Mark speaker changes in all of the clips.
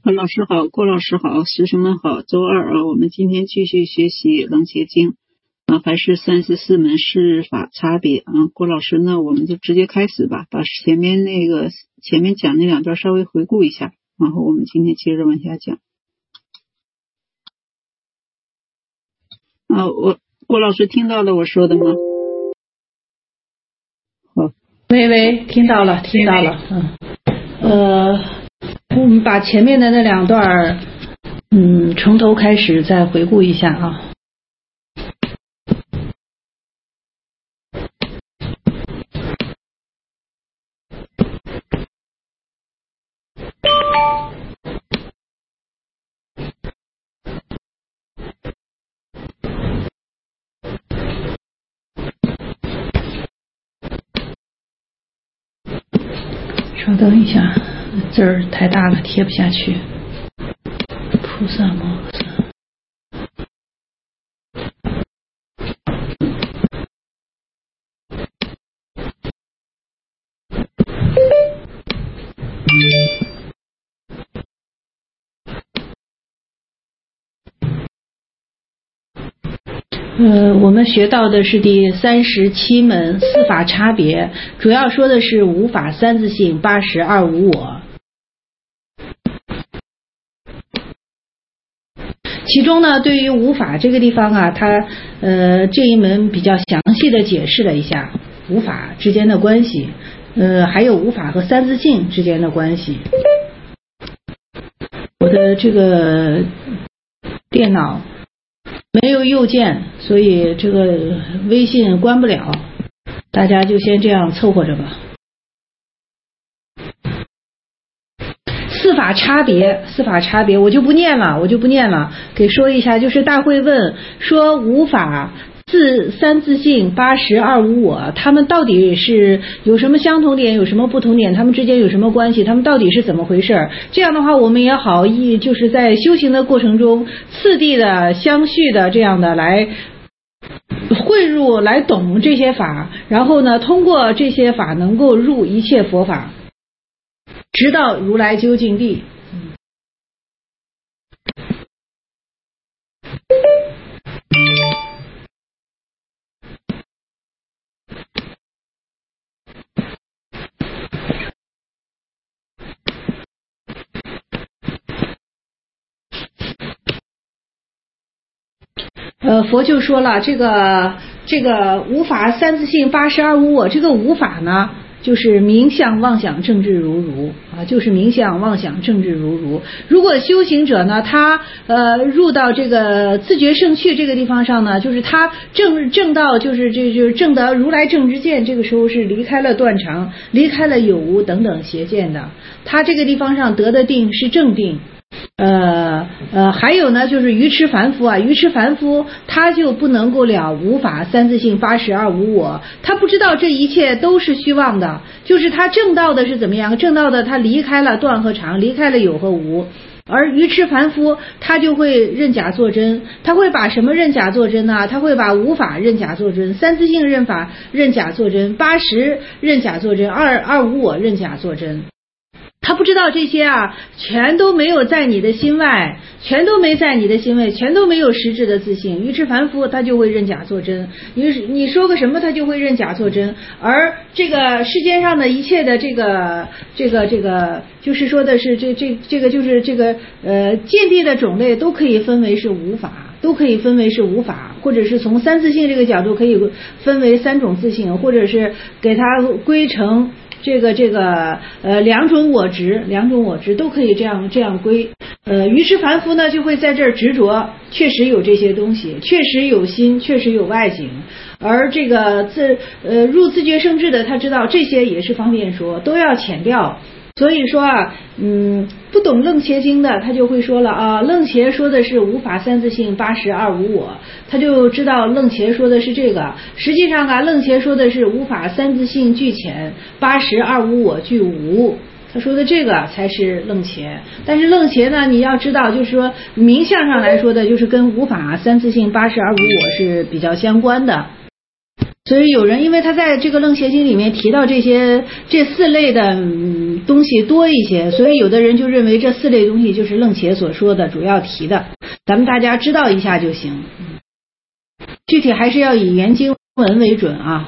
Speaker 1: 何老师好，郭老师好，师兄们好。周二啊，我们今天继续学习楞伽经啊，还是34门释法差别啊。郭老师呢，我们就直接开始吧，把前面讲那两段稍微回顾一下，然后我们今天接着往下讲。啊，郭老师听到了我说的吗？好，
Speaker 2: 喂，听到了。我们把前面的那两段从头开始再回顾一下啊。稍等一下，字儿太大了，贴不下去。菩萨摩诃萨。我们学到的是第37门四法差别，主要说的是无法三自性80二无我。其中呢，对于无法这个地方啊，它这一门比较详细的解释了一下无法之间的关系，还有无法和三自性之间的关系。我的这个电脑没有右键，所以这个微信关不了，大家就先这样凑合着吧。四法差别我就不念了，给说一下，就是大会问说无法三自性80二无我，他们到底是有什么相同点，有什么不同点，他们之间有什么关系，他们到底是怎么回事？这样的话我们也好就是在修行的过程中次第的相续的这样的来汇入来懂这些法，然后呢通过这些法能够入一切佛法，直到如来究竟地。佛就说了，这个无法三自性80二无我，这个无法呢就是名相妄想正智如如啊，就是名相妄想正智如如。如果修行者呢，他入到这个自觉圣趣这个地方上呢，就是他正到就是正得如来正知见，这个时候是离开了断常，离开了有无等等邪见的，他这个地方上得的定是正定。还有呢，就是愚痴凡夫他就不能够了无法三自性80二无我，他不知道这一切都是虚妄的，就是他正道的是怎么样？正道的他离开了断和常，离开了有和无。而愚痴凡夫他就会认假作真，他会把什么认假作真呢？他会把无法认假作真，三自性认法认假作真，80认假作真，二无我认假作真。他不知道这些啊，全都没有在你的心外，全都没在你的心外，全都没有实质的自性。愚痴凡夫他就会认假作真，你说个什么他就会认假作真。而这个世间上的一切的这个就是说的是这个就是这个见地的种类都可以分为是无法，或者是从三自性这个角度可以分为3种自性，或者是给它归成两种我执都可以这样归。愚痴凡夫呢就会在这儿执着，确实有这些东西，确实有心，确实有外境。而这个入自觉圣智的，他知道这些也是方便说，都要浅掉。所以说啊，不懂楞伽经的，他就会说了啊，楞伽说的是无法三自性80二无我，他就知道楞伽说的是这个。实际上啊，楞伽说的是无法三自性俱浅，80二无我俱无。他说的这个才是楞伽。但是楞伽呢，你要知道，就是说名相上来说的，就是跟无法三自性80二无我是比较相关的。 所以有人因为他在这个楞伽经里面提到这四类的东西多一些，所以有的人就认为这四类东西就是楞伽所说的主要提的，咱们大家知道一下就行，具体还是要以原经文为准啊。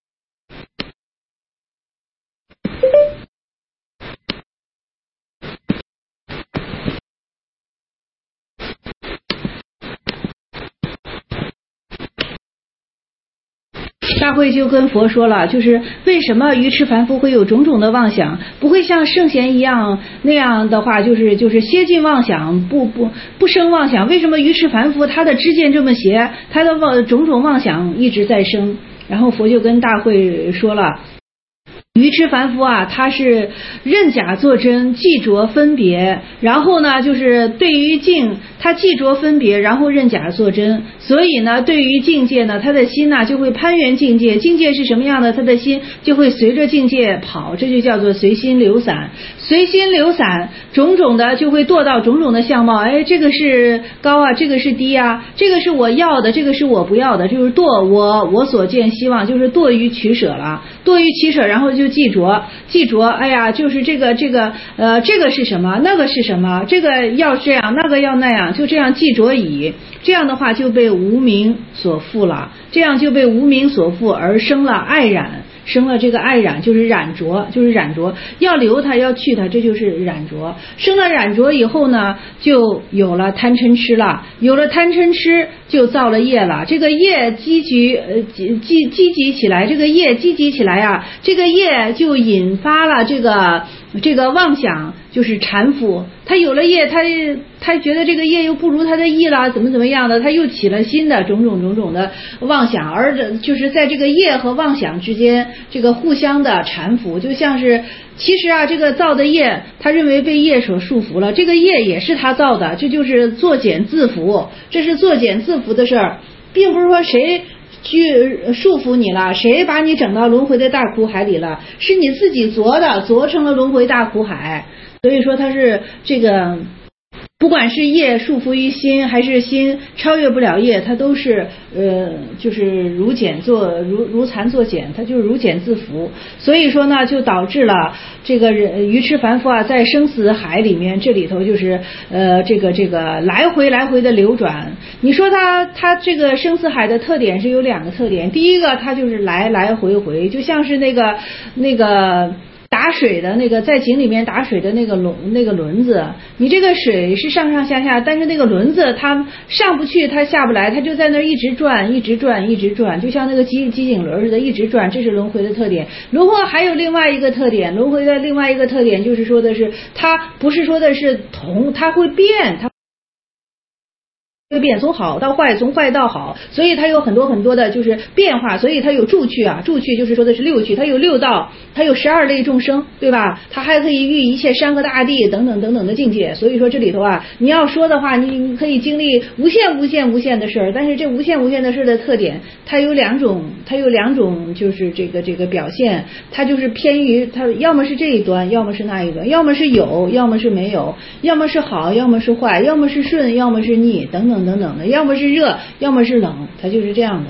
Speaker 2: 大慧就跟佛说了，就是为什么愚痴凡夫会有种种的妄想，不会像圣贤一样那样的话，就是歇尽妄想，不生妄想。为什么愚痴凡夫他的知见这么邪，他的种种妄想一直在生？然后佛就跟大慧说了，愚痴凡夫啊，他是认假作真，记着分别，然后呢就是对于境他记着分别，然后认假作真，所以呢对于境界呢他的心呢就会攀缘境界，境界是什么样的，他的心就会随着境界跑，这就叫做随心流散。随心流散，种种的就会堕到种种的相貌，哎，这个是高啊，这个是低啊，这个是我要的，这个是我不要的，就是堕我所见希望，就是堕于取舍了，堕于取舍，然后就记着，哎呀，就是这个是什么，那个是什么，这个要这样，那个要那样，就这样记着矣。这样的话就被无明所缚了，这样就被无明所缚而生了爱染。生了这个爱染，就是染着，要留它要去它，这就是染着。生了染着以后呢，就有了贪嗔痴了，有了贪嗔痴就造了业了。这个业积集起来，这个业积集起来啊，这个业就引发了这个妄想，就是缠缚。他有了业，他觉得这个业又不如他的意了，怎么样的，他又起了新的种种的妄想，而就是在这个业和妄想之间，这个互相的缠缚，就像是其实啊，这个造的业，他认为被业所束缚了，这个业也是他造的，这就是作茧自缚，这是作茧自缚的事儿，并不是说谁去束缚你了，谁把你整到轮回的大苦海里了，是你自己作成了轮回大苦海。所以说它是这个，不管是业束缚于心，还是心超越不了业，它都是就是如蚕作茧，它就是如茧自缚。所以说呢，就导致了这个愚痴凡夫啊，在生死海里面，这里头就是这个来回的流转。你说它这个生死海的特点是有两个特点，第一个它就是来回，就像是那个打水的那个在井里面打水的那个轮子，你这个水是上下，但是那个轮子它上不去，它下不来，它就在那一直转，就像那个机井轮似的一直转，这是轮回的特点。轮回还有另外一个特点，轮回的另外一个特点就是说的是，它不是说的是同，它会变，它会变，从好到坏，从坏到好，所以它有很多的就是变化，所以它有住趣啊，住趣就是说的是六趣，它有六道，它有12类众生，对吧？它还可以遇一切山河大地等等的境界。所以说这里头啊，你要说的话，你可以经历无限的事儿，但是这无限的事的特点，它有两种就是这个表现，它就是偏于它要么是这一端，要么是那一端，要么是有，要么是没有，要么是好，要么是坏，要么是顺，要么是逆等等的，要么是热，要么是冷，它就是这样的。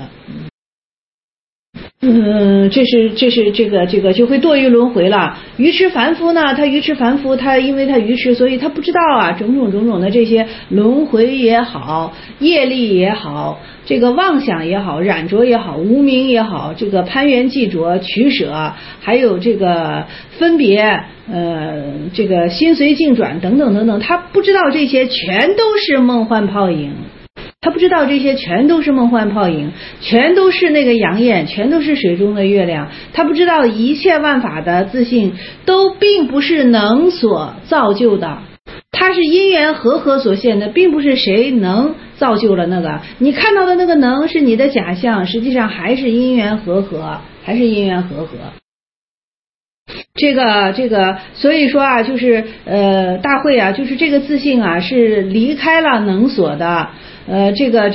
Speaker 2: 这是这个就会堕于轮回了。愚痴凡夫呢，他因为他愚痴，所以他不知道啊，种种的这些轮回也好，业力也好，这个妄想也好，染着也好，无明也好，这个攀缘记着取舍，还有这个分别，这个心随境转等等，他不知道这些全都是梦幻泡影。他不知道这些全都是梦幻泡影，全都是那个阳焰，全都是水中的月亮。他不知道一切万法的自性都并不是能所造就的，它是因缘和合所现的，并不是谁能造就了那个。你看到的那个能是你的假象，实际上还是因缘和合， 所以说啊，就是大会啊，就是这个自性啊，是离开了能所的。这个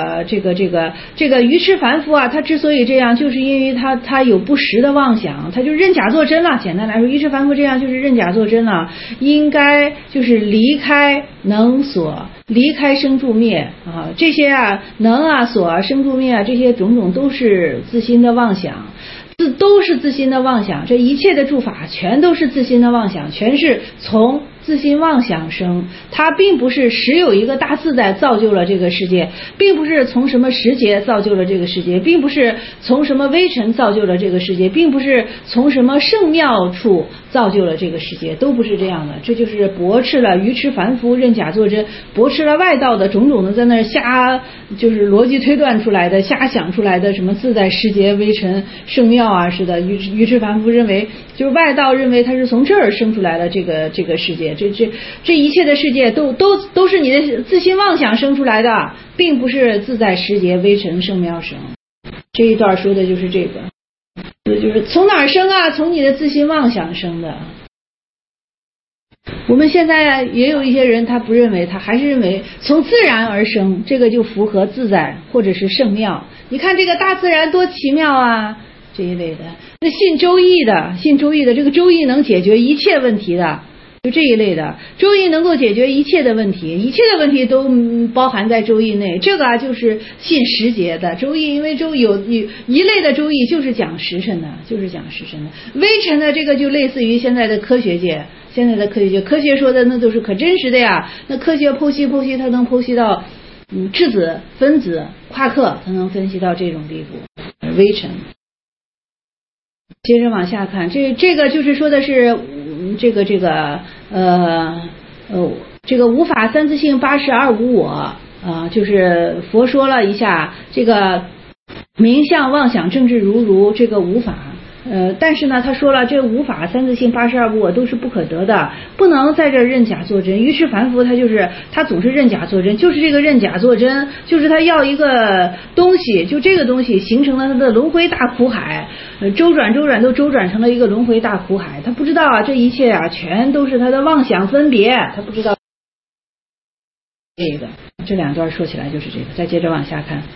Speaker 2: 愚痴凡夫啊，他之所以这样，就是因为他有不实的妄想，他就认假作真了。简单来说，愚痴凡夫这样就是认假作真了，应该就是离开能所，离开生住灭啊，这些啊能啊所啊生住灭啊，这些种种都是自心的妄想。都是自心的妄想，这一切的诸法全都是自心的妄想，全是从自心妄想生。它并不是实有一个大自在造就了这个世界，并不是从什么时节造就了这个世界，并不是从什么微尘造就了这个世界，并不是从什么圣妙处造就了这个世界，都不是这样的。这就是驳斥了愚痴凡夫认假作真，驳斥了外道的种种的在那瞎就是逻辑推断出来的，瞎想出来的什么自在时节微尘圣妙啊，是的，愚痴凡夫认为，就是外道认为他是从这儿生出来的这个世界，这一切的世界都是你的自心妄想生出来的，并不是自在时节微尘圣妙生。这一段说的就是这个，就是从哪儿生啊？从你的自心妄想生的。我们现在也有一些人，他不认为，他还是认为从自然而生，这个就符合自在或者是圣妙。你看这个大自然多奇妙啊，这一类的。那信周易的这个周易能解决一切问题的，就这一类的。周易能够解决一切的问题，一切的问题都包含在周易内。这个啊就是信时节的周易，因为周有一类的周易就是讲时辰的，微尘的这个就类似于现在的科学界。科学说的那都是可真实的呀。那科学剖析，它能剖析到质子、分子、夸克，它能分析到这种地步。微尘。接着往下看，这个就是说的是这个无法三自性82无我就是佛说了一下这个名相妄想正智如这个无法。但是呢，他说了，这无法三自性82无我都是不可得的，不能在这认假作真。于是凡夫他总是认假作真，就是这个认假作真，就是他要一个东西，就这个东西形成了他的轮回大苦海，周转都周转成了一个轮回大苦海。他不知道啊，这一切啊全都是他的妄想分别，他不知道这两段说起来就是这个。再接着往下看。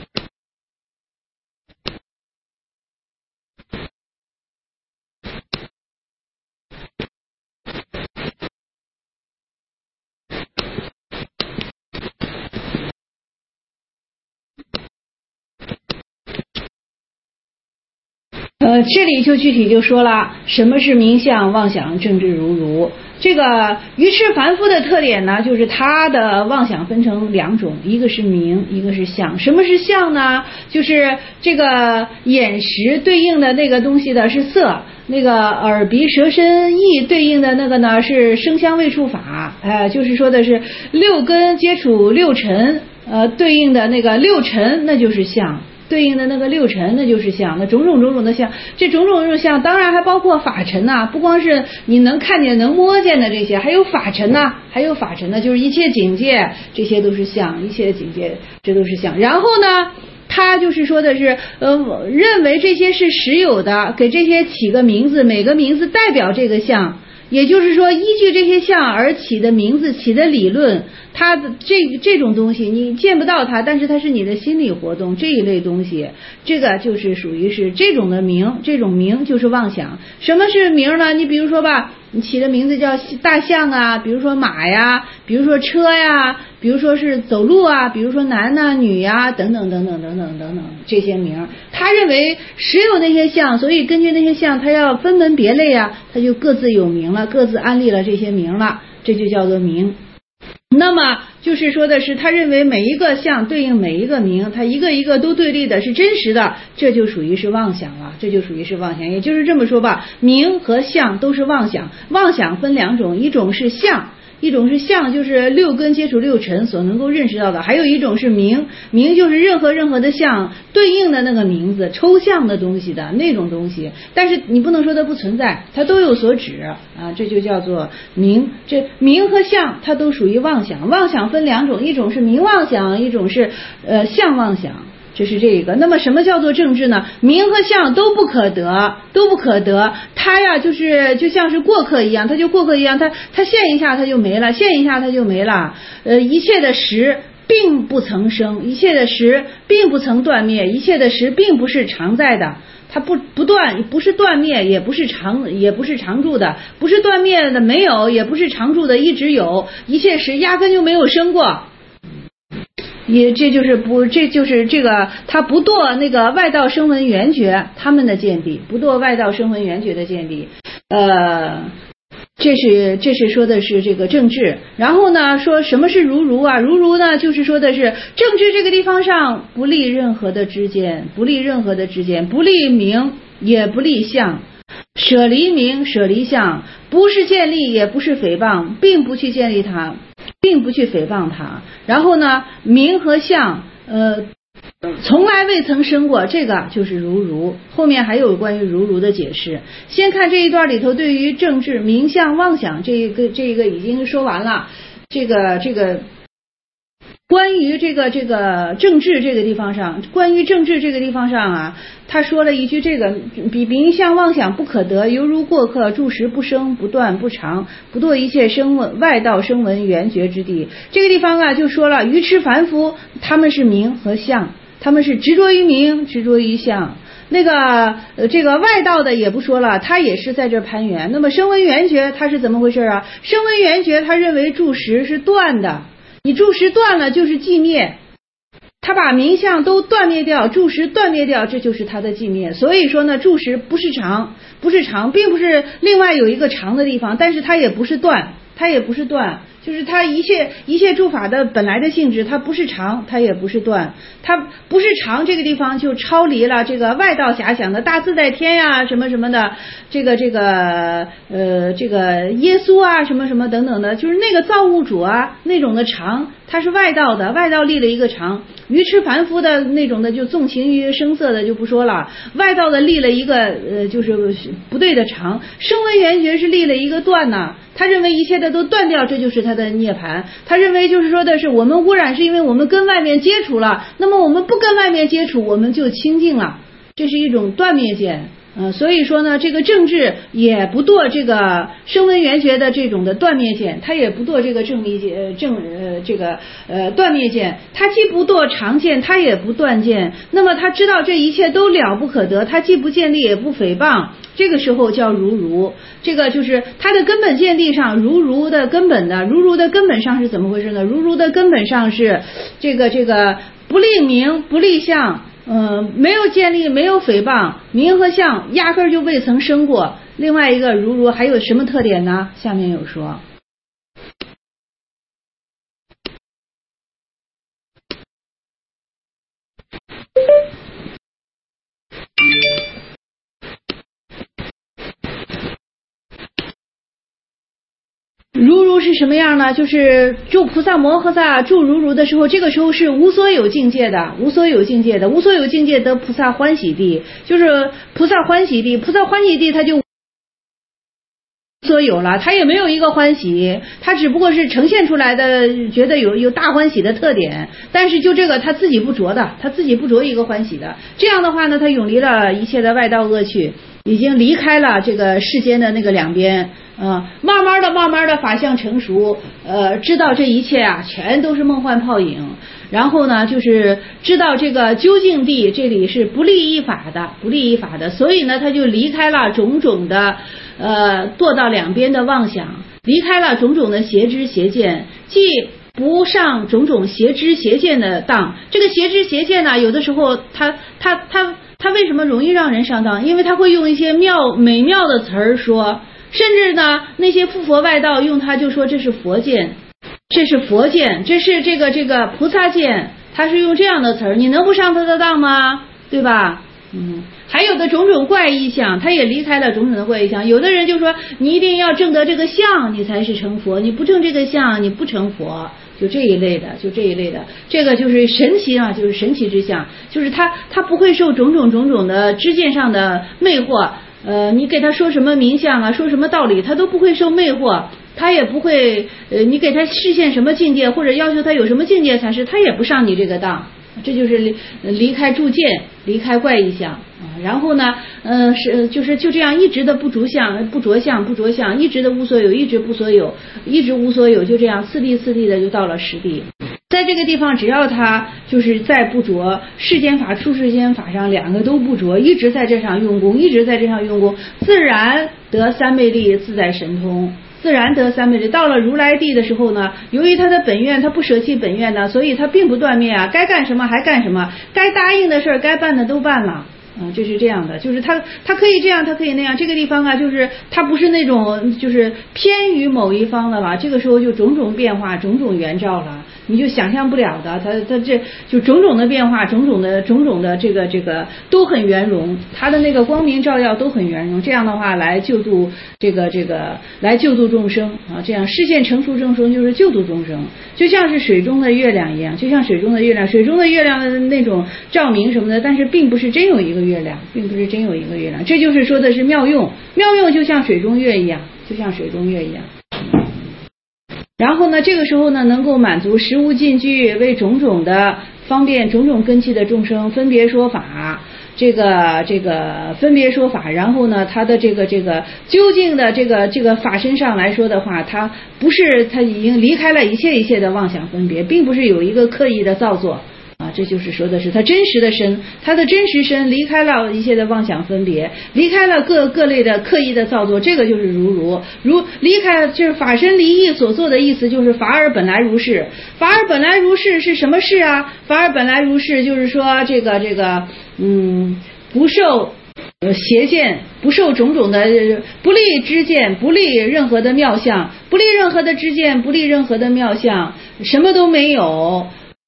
Speaker 2: 这里就具体就说了什么是名相妄想正智如。这个愚痴凡夫的特点呢，就是他的妄想分成两种，一个是名，一个是相。什么是相呢？就是这个眼识对应的那个东西的是色，那个耳鼻舌身意对应的那个呢是声香味触法，就是说的是六根接触六尘，对应的那个六尘那就是相。对应的那个六尘那就是相，那种种的相，这种种相当然还包括法尘呐，不光是你能看见能摸见的这些，还有法尘呐，就是一切境界，这些都是相，一切境界这都是相。然后呢，他就是说的是认为这些是实有的，给这些起个名字，每个名字代表这个相。也就是说，依据这些相而起的名字、起的理论，它的这种东西你见不到它，但是它是你的心理活动，这一类东西，这个就是属于是这种的名，这种名就是妄想。什么是名呢？你比如说吧，你起的名字叫大象啊，比如说马呀，比如说车呀，比如说是走路啊，比如说男啊、女呀，等等这些名，他认为实有那些相，所以根据那些相，他要分门别类啊，他就各自有名了，各自安立了这些名了，这就叫做名。那么就是说的是，他认为每一个相对应每一个名，他一个一个都对立的是真实的，这就属于是妄想了，也就是这么说吧，名和相都是妄想。妄想分两种，一种是相，就是六根接触六尘所能够认识到的，还有一种是名，就是任何的相对应的那个名字，抽象的东西的那种东西，但是你不能说它不存在，它都有所指啊，这就叫做名。这名和相它都属于妄想。妄想分两种，一种是名妄想，一种是相妄想。 这是这个。那么什么叫做正智呢？名和相都不可得，都不可得。它呀，就像是过客一样，它就过客一样，它现一下它就没了，现一下它就没了。一切的实并不曾生，一切的实并不曾断灭，一切的实并不是常在的。它不断，不是断灭，也不是常住的，不是断灭的没有，也不是常住的一直有，一切实压根就没有生过。这就是这个他不堕那个外道声闻缘觉他们的见地，不堕外道声闻缘觉的见地。这是说的是这个正智。然后呢，说什么是如如啊？如如呢，就是说的是正智这个地方上不立任何的知见，不立任何的知见，不立名也不立相，舍离名舍离相，不是建立也不是诽谤，并不去建立它，并不去诽谤它。然后呢，名和相从来未曾生过，这个就是如如。后面还有关于如如的解释。先看这一段里头对于正智名相妄想这个已经说完了。这个关于这个正智这个地方上，关于正智这个地方上啊，他说了一句这个比名相妄想不可得，犹如过客，住时不生，不断不长，不堕一切外道声闻缘觉之地。这个地方啊就说了，愚痴凡夫他们是名和相，他们是执着于名，执着于相。这个外道的也不说了，他也是在这攀缘。那么声闻缘觉他是怎么回事啊？声闻缘觉他认为住时是断的，你住时断了就是寂灭，他把名相都断灭掉，住时断灭掉，这就是他的寂灭。所以说呢，住时不是常，并不是另外有一个常的地方，但是它也不是断，就是它一切诸法的本来的性质，它不是常，它也不是断，它不是常。这个地方就超离了这个外道遐想的大自在天呀、什么什么的，这个耶稣啊什么什么等等的，就是那个造物主啊那种的常，它是外道的，外道立了一个常。愚痴凡夫的那种的就纵情于声色的就不说了，外道的立了一个就是不对的常。声闻缘觉是立了一个断呐，他认为一切的都断掉，这就是他的涅槃。他认为就是说的是我们污染是因为我们跟外面接触了，那么我们不跟外面接触我们就清净了，这是一种断灭见。所以说呢，这个正智也不堕这个声闻缘觉的这种的断灭见，他也不堕这个正灭见，断灭见，他既不堕常见，他也不断见。那么他知道这一切都了不可得，他既不建立也不诽谤，这个时候叫如如。这个就是他的根本见地上，如如的根本上是怎么回事呢？如如的根本上是这个不立名不立相，没有建立，没有诽谤，名和相压根就未曾生过。另外一个如如还有什么特点呢？下面有说。如如是什么样呢？就是住菩萨摩诃萨住如如的时候，这个时候是无所有境界的，无所有境界得菩萨欢喜地，就是菩萨欢喜地它就无所有了，它也没有一个欢喜，它只不过是呈现出来的，觉得有大欢喜的特点，但是就这个他自己不着的，他自己不着一个欢喜的。这样的话呢，他永离了一切的外道恶趣，已经离开了这个世间的那个两边。慢慢的法相成熟，知道这一切啊全都是梦幻泡影，然后呢就是知道这个究竟地这里是不立一法的，所以呢他就离开了种种的堕到两边的妄想，离开了种种的邪知邪见，既不上种种邪知邪见的当。这个邪知邪见呢，有的时候他为什么容易让人上当？因为他会用一些美妙的词儿说，甚至呢那些附佛外道用它就说这是佛见，这是这个菩萨见，他是用这样的词儿，你能不上他的当吗？对吧？还有的种种怪异相，他也离开了种种的怪异相。有的人就说你一定要证得这个相你才是成佛，你不证这个相你不成佛，就这一类的，这个就是神奇啊，就是神奇之相，就是他不会受种种的知见上的魅惑。你给他说什么名相啊，说什么道理，他都不会受魅惑，他也不会你给他示现什么境界，或者要求他有什么境界才是，他也不上你这个当。 这就是离开住见，离开怪异相啊。然后呢，就这样一直的不着相，一直的无所有，一直不所有，一直无所有，就这样次第的就到了实地。在这个地方，只要他就是在不着世间法、出世间法上两个都不着，一直在这上用功，自然得三昧力，自在神通。自然得三昧力。到了如来地的时候呢，由于他的本愿，他不舍弃本愿呢，所以他并不断灭啊，该干什么还干什么，该答应的事儿该办的都办了。就是这样的，就是他可以这样，他可以那样。这个地方啊，就是他不是那种就是偏于某一方的吧，这个时候就种种变化，种种圆照了，你就想象不了的。他这就种种的变化，种种的这个都很圆融，他的那个光明照耀都很圆融。这样的话来救度来救度众生啊，这样示现成熟众生就是救度众生，就像是水中的月亮一样，水中的月亮的那种照明什么的，但是并不是真有一个月亮，这就是说的是妙用就像水中月一样，然后呢，这个时候呢，能够满足实无尽具，为种种的方便种种根器的众生分别说法，这个分别说法。然后呢，他的这个究竟的这个法身上来说的话，他已经离开了一切的妄想分别，并不是有一个刻意的造作。这就是说的是他真实的身，他的真实身离开了一切的妄想分别，离开了各类的刻意的造作，这个就是如离开，就是法身离异所做的意思，就是法尔本来如是。法尔本来如是是什么事啊？法尔本来如是就是说这个不受邪见，不受种种的不利知见，不利任何的妙相，不利任何的知见，不利任何的妙相，什么都没有。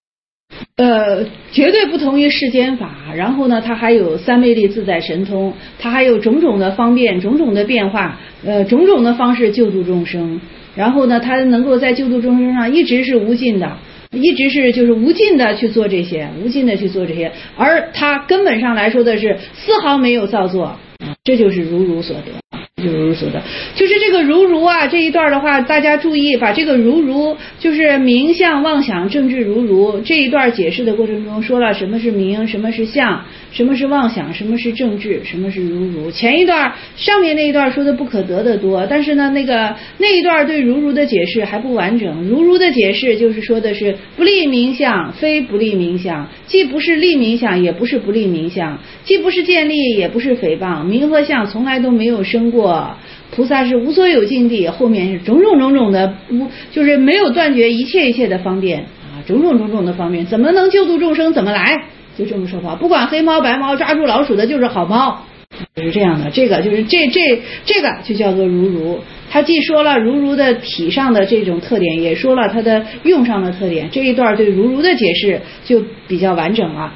Speaker 2: 绝对不同于世间法。然后呢，它还有三昧力自在神通，它还有种种的方便，种种的变化，种种的方式救度众生。然后呢，它能够在救度众生上一直是无尽的，一直是就是无尽的去做这些，而它根本上来说的是丝毫没有造作，这就是如所得。就是这个如啊，这一段的话，大家注意把这个如就是名相妄想正智如这一段解释的过程中说了什么是名，什么是相，什么是妄想，什么是正智，什么是如。前一段上面那一段说的不可得的多，但是呢那一段对如的解释还不完整。如的解释就是说的是不立名相，非不立名相，既不是立名相，也不是不立名相，既不是建立，也不是诽谤，名和相从来都没有生过。菩萨是无所有境地，后面是种种的就是没有断绝一切的方便啊，种种的方便，怎么能救度众生怎么来，就这么说法。不管黑猫白猫，抓住老鼠的就是好猫，就是这样的。这个就是这个就叫做如。他既说了如的体上的这种特点，也说了它的用上的特点。这一段对如的解释就比较完整了。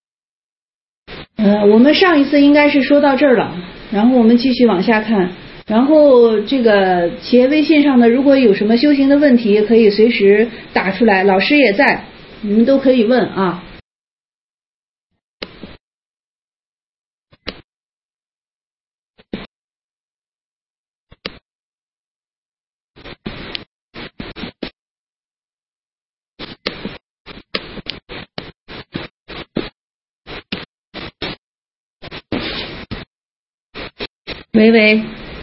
Speaker 2: 我们上一次应该是说到这儿了，然后我们继续往下看。然后这个企业微信上的如果有什么修行的问题，可以随时打出来，老师也在，你们都可以问啊。喂，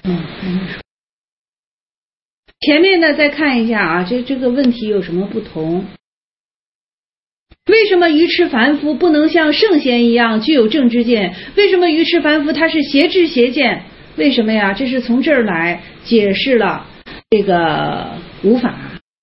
Speaker 2: 前面呢再看一下啊，这个问题有什么不同？为什么愚痴凡夫不能像圣贤一样具有正知见？为什么愚痴凡夫他是邪知邪见？为什么呀？这是从这儿来解释了这个无法。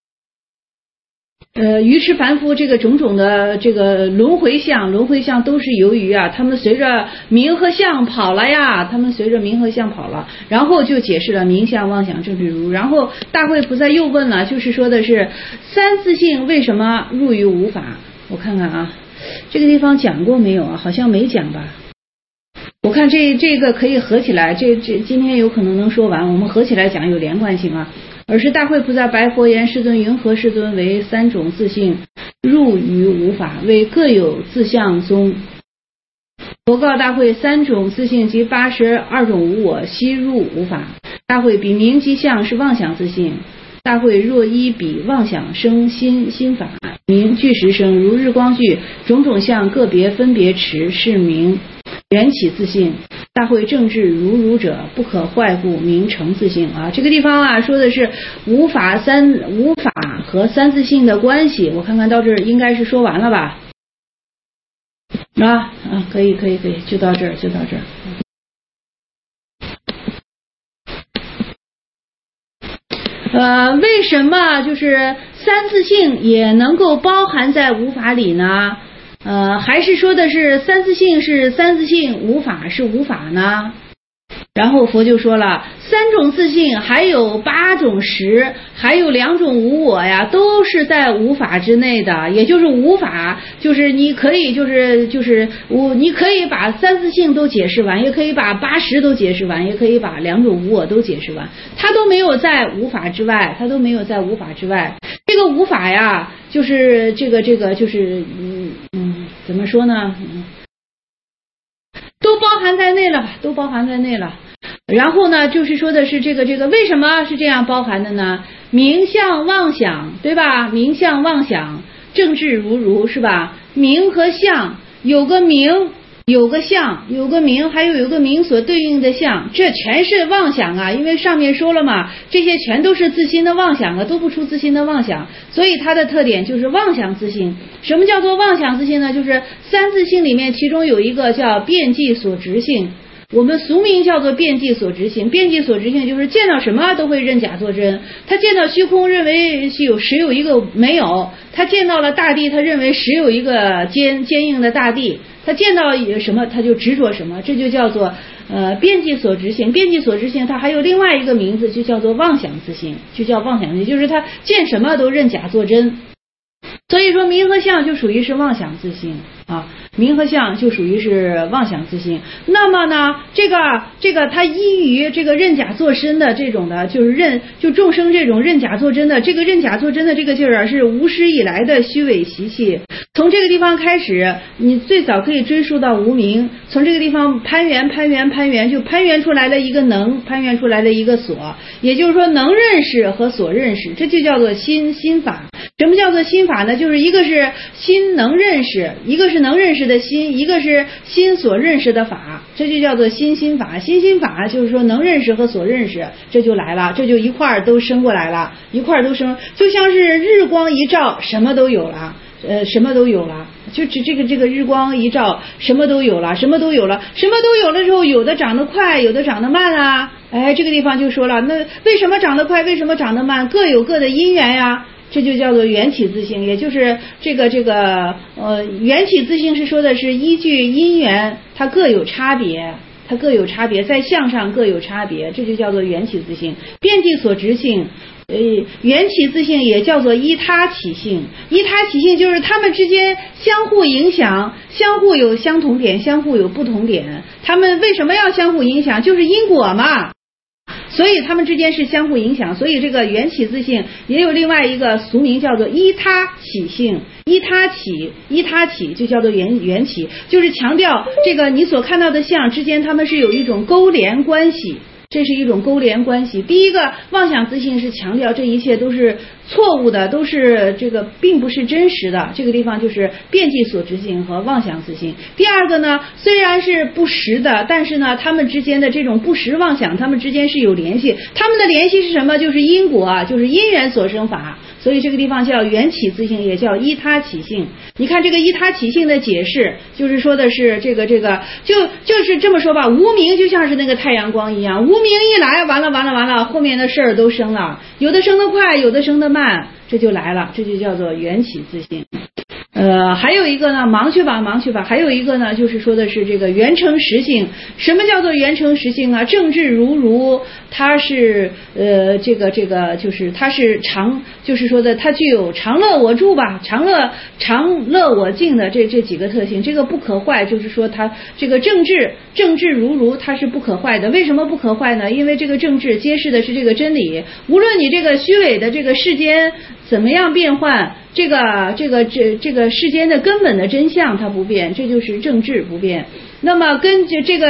Speaker 2: 愚痴凡夫这个种种的这个轮回相都是由于啊，他们随着名和相跑了呀，然后就解释了名相妄想正智如。然后大慧菩萨又问了，就是说的是三自性为什么入于无法？我看看啊，这个地方讲过没有啊？好像没讲吧。我看这个可以合起来，这今天有可能能说完，我们合起来讲有连贯性啊。而是大慧菩萨白佛言：世尊，云何世尊为三种自性入于无法，为各有自相宗？佛告大慧：三种自性及82种无我悉入无法。大慧：彼名及相是妄想自性， 大会若依彼妄想生心法，名具实生，如日光炬，种种相个别分别持，是名缘起自性。大会正智如如者，不可坏故，名成自性啊。这个地方啊，说的是无法和三自性的关系。我看看到这儿应该是说完了吧？可以，就到这儿。为什么就是三自性也能够包含在无法里呢？还是说的是三自性是三自性，无法是无法呢？然后佛就说了，三种自性，还有八种识，还有两种无我呀，都是在无法之内的。也就是无法，就是你可以你可以把三自性都解释完，也可以把八识都解释完，也可以把两种无我都解释完，它都没有在无法之外，这个无法呀，就是这个就是怎么说呢？都包含在内了。然后呢，就是说的是这个为什么是这样包含的呢？名相妄想，对吧？名相妄想，正智如是吧？名和相，有个名，有个相，有个名，还有个名所对应的相，这全是妄想啊！因为上面说了嘛，这些全都是自心的妄想啊，都不出自心的妄想，所以它的特点就是妄想自性。什么叫做妄想自性呢？就是三自性里面其中有一个叫遍计所执性，我们俗名叫做遍计所执性。遍计所执性就是见到什么都会认假作真，他见到虚空认为实有一个没有，他见到了大地他认为实有一个坚硬的大地，他见到什么他就执着什么，这就叫做遍计所执性。遍计所执性它还有另外一个名字，就叫做妄想自性，就叫妄想自性，就是他见什么都认假作真。所以说名和相就属于是妄想自性啊，名和相就属于是妄想自性。那么呢，这个它依于这个认假作真的这种的，就众生这种认假作真的，这个认假作真的这个劲儿啊，是无始以来的虚伪习气。从这个地方开始，你最早可以追溯到无明，从这个地方攀援，就攀援出来了一个能，攀援出来了一个所，也就是说能认识和所认识，这就叫做心法。什么叫做心法呢？就是一个是心能认识，一个是能认识的心，一个是心所认识的法，这就叫做心法。心法就是说能认识和所认识，这就来了，这就一块儿都升过来了，一块儿都升，就像是日光一照，什么都有了。就这个日光一照，什么都有了之后，有的长得快，有的长得慢啊。这个地方就说了，那为什么长得快，为什么长得慢？各有各的因缘呀。这就叫做缘起自性，也就是缘起自性是说的是依据因缘，它各有差别，在相上各有差别，这就叫做缘起自性。遍计所执性，缘起自性也叫做依他起性。依他起性就是他们之间相互影响，相互有相同点，相互有不同点。他们为什么要相互影响？就是因果嘛。所以他们之间是相互影响，所以这个缘起自性也有另外一个俗名叫做依他起性。依他起就叫做缘起，就是强调这个你所看到的相之间他们是有一种勾连关系，这是一种勾连关系。第一个妄想自性是强调这一切都是错误的，都是这个并不是真实的，这个地方就是遍计所执性和妄想自性。第二个呢，虽然是不实的，但是呢他们之间的这种不实妄想，他们之间是有联系，他们的联系是什么？就是因果，就是因缘所生法。所以这个地方叫缘起自性，也叫依他起性。你看这个依他起性的解释，就是说的是就是这么说吧，无明就像是那个太阳光一样，无明一来，完了，后面的事儿都生了，有的生得快，有的生得慢，这就来了，这就叫做缘起自性。还有一个呢，忙去吧。还有一个呢，就是说的是这个缘成实性。什么叫做缘成实性啊？正智如，它是就是它是常，就是说的它具有常乐我住吧，常乐我净的这几个特性。这个不可坏，就是说它这个正智如它是不可坏的。为什么不可坏呢？因为这个正智揭示的是这个真理，无论你这个虚伪的这个世间怎么样变换，这个世间的根本的真相它不变，这就是正智不变。 那么根据因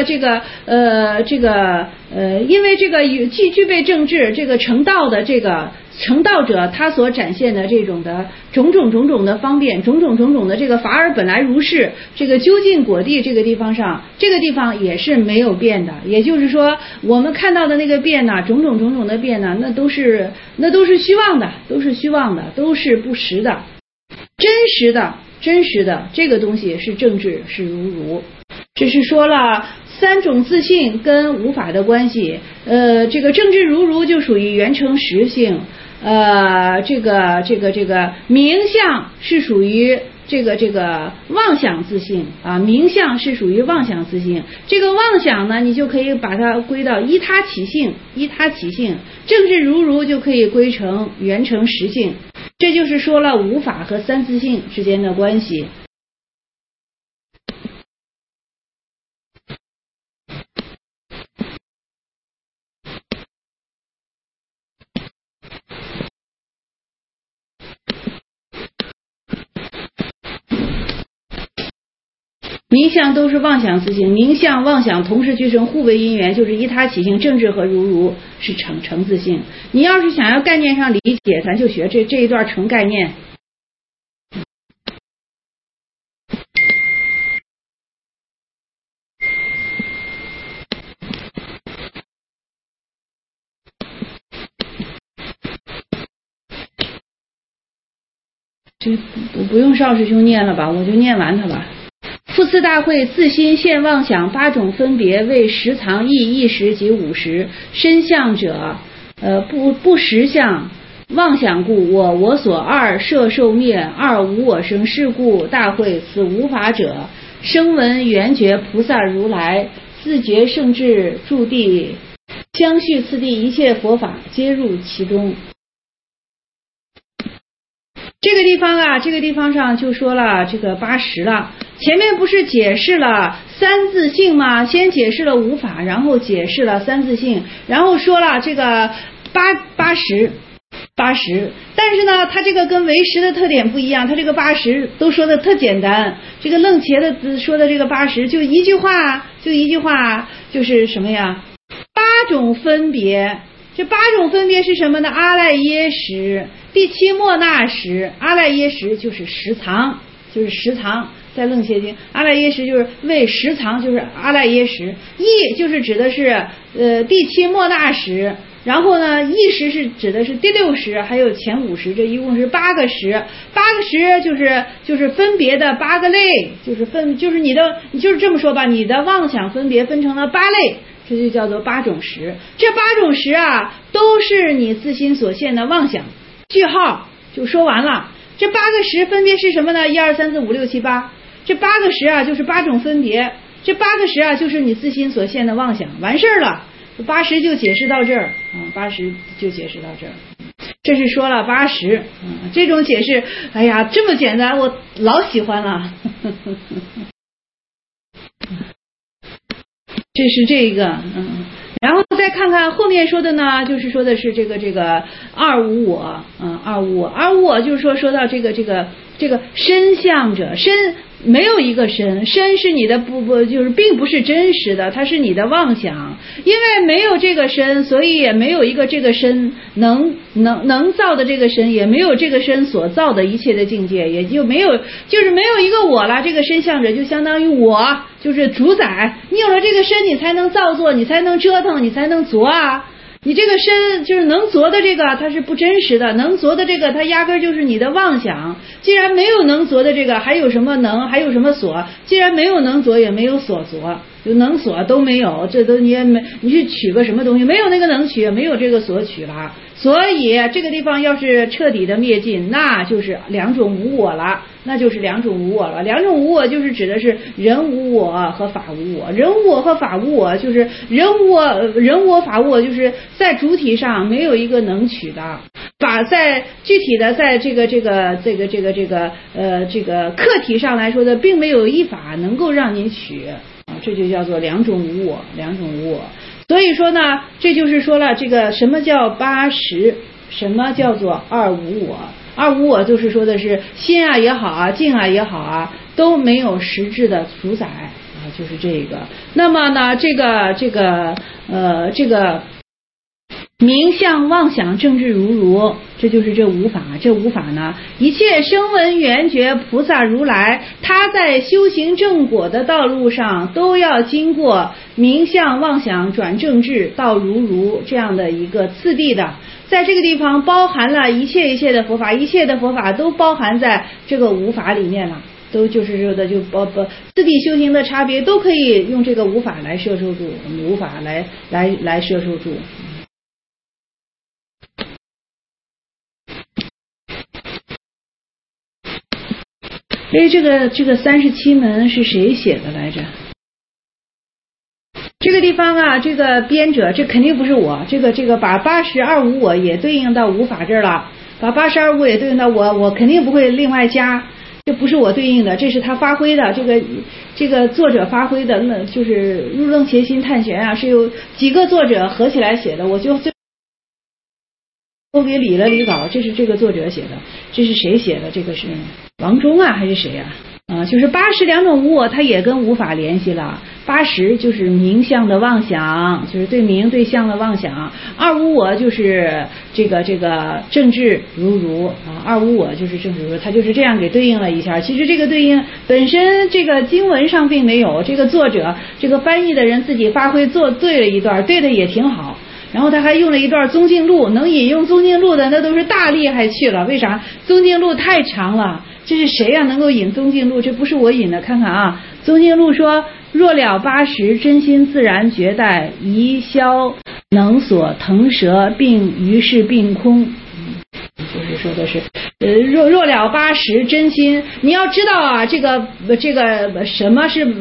Speaker 2: 为这个既具备正智，这个成道的这个成道者他所展现的这种的种种的方便，种种的这个法尔本来如是，这个究竟果地这个地方上，这个地方也是没有变的。也就是说，我们看到的那个变呢，种种的变呢，那都是虚妄的，都是虚妄的，都是不实的。真实的这个东西是正智，是如。这是说了三种自性跟无法的关系。这个正智如就属于圆成实性。这个名相是属于这个妄想自性啊，名相是属于妄想自性。这个妄想呢，你就可以把它归到依他起性，正智如就可以归成圆成实性。这就是说了无法和三自性之间的关系。名相都是妄想自性，名相妄想同时俱生，互为因缘，就是依他起性。正智和如是成自性。你要是想要概念上理解，咱就学这一段成概念。这不用邵师兄念了吧，我就念完它吧。复次大会自心现妄想八种分别，为实藏意识及五识。身相者不实相妄想故，我所二摄受灭，二无我生，是故大会此无法者，声闻缘觉菩萨如来自觉圣智住地，相续次第，一切佛法皆入其中。这个地方上就说了这个80了。前面不是解释了三自性吗？先解释了无法，然后解释了三自性，然后说了这个80。但是呢，它这个跟唯识的特点不一样，它这个80都说的特简单。这个楞伽的说的这个80就一句话，就是什么呀？8种分别。这8种分别是什么呢？阿赖耶识、第七末那识。阿赖耶识就是实藏，在楞伽经，阿赖耶识就是为实藏，就是阿赖耶识。意就是指的是第七末那识，然后呢，意识是指的是第6识，还有前5识，这一共是8个识。8个识就是分别的8个类，就是你就是这么说吧，你的妄想分别分成了8类。这就叫做8种识。这8种识啊，都是你自心所现的妄想。句号就说完了。这8个识分别是什么呢？1、2、3、4、5、6、7、8。这8个识啊，就是8种分别。这8个识啊，就是你自心所现的妄想。完事儿了，80就解释到这儿啊，80就解释到这儿。这是说了80，这种解释，哎呀，这么简单，我老喜欢了。这是这个，然后再看看后面说的呢，就是说的是这个二无我，二无我就是说到这个身相者，身没有一个身是你的不就是并不是真实的，它是你的妄想，因为没有这个身，所以也没有一个这个身能造的这个身，也没有这个身所造的一切的境界，也就没有一个我了。这个身相者就相当于我，就是主宰。你有了这个身，你才能造作，你才能折腾，你才能作啊。你这个身就是能作的这个，它是不真实的，能作的这个它压根就是你的妄想。既然没有能作的这个，还有什么能，还有什么所？既然没有能作，也没有所作，就能所都没有，这都你也没，你去取个什么东西，没有那个能取，没有这个所取了。所以这个地方要是彻底的灭尽，那就是2种无我了，2种无我就是指的是人无我和法无我。人无我和法无我就是人我法无我，就是在主体上没有一个能取的，在具体的在这个课题上来说的，并没有一法能够让你取这就叫做2种无我。所以说呢，这就是说了这个什么叫80，什么叫做二无我。二无我就是说的是心啊也好啊，境啊也好啊，都没有实质的主宰就是这个。那么呢，这个名相妄想正智如如，这就是这五法。这五法呢，一切声闻缘觉菩萨如来，他在修行正果的道路上，都要经过名相妄想转正智到如如这样的一个次第的。在这个地方包含了一切的佛法，一切的佛法都包含在这个五法里面了。都就是说的，就次第修行的差别都可以用这个五法来摄受住，五法来摄受住。这个37门是谁写的来着？这个地方啊，这个编者，这肯定不是我，这个把82无我也对应到五法这儿了，把82无我也对应到我肯定不会另外加，这不是我对应的，这是他发挥的，这个作者发挥的，那就是入楞伽心探玄啊，是有几个作者合起来写的，我就都给理了理稿，这是这个作者写的，这是谁写的？这个是王中啊还是谁啊？就是80两种无我，它也跟五法联系了。80就是名相的妄想，就是对名对相的妄想；二无我就是这个正智如如啊，二无我就是正智如如，它就是这样给对应了一下。其实这个对应本身这个经文上并没有，这个作者这个翻译的人自己发挥做对了一段，对的也挺好。然后他还用了一段宗径录，能引用宗径录的那都是大厉害去了。为啥？宗径录太长了。这是谁呀？能够引宗径录？这不是我引的，看看啊。宗径录说：若了80，真心自然觉待，宜消能所腾蛇，并于是并空。就是说的是，若了80，真心，你要知道啊，这个什么是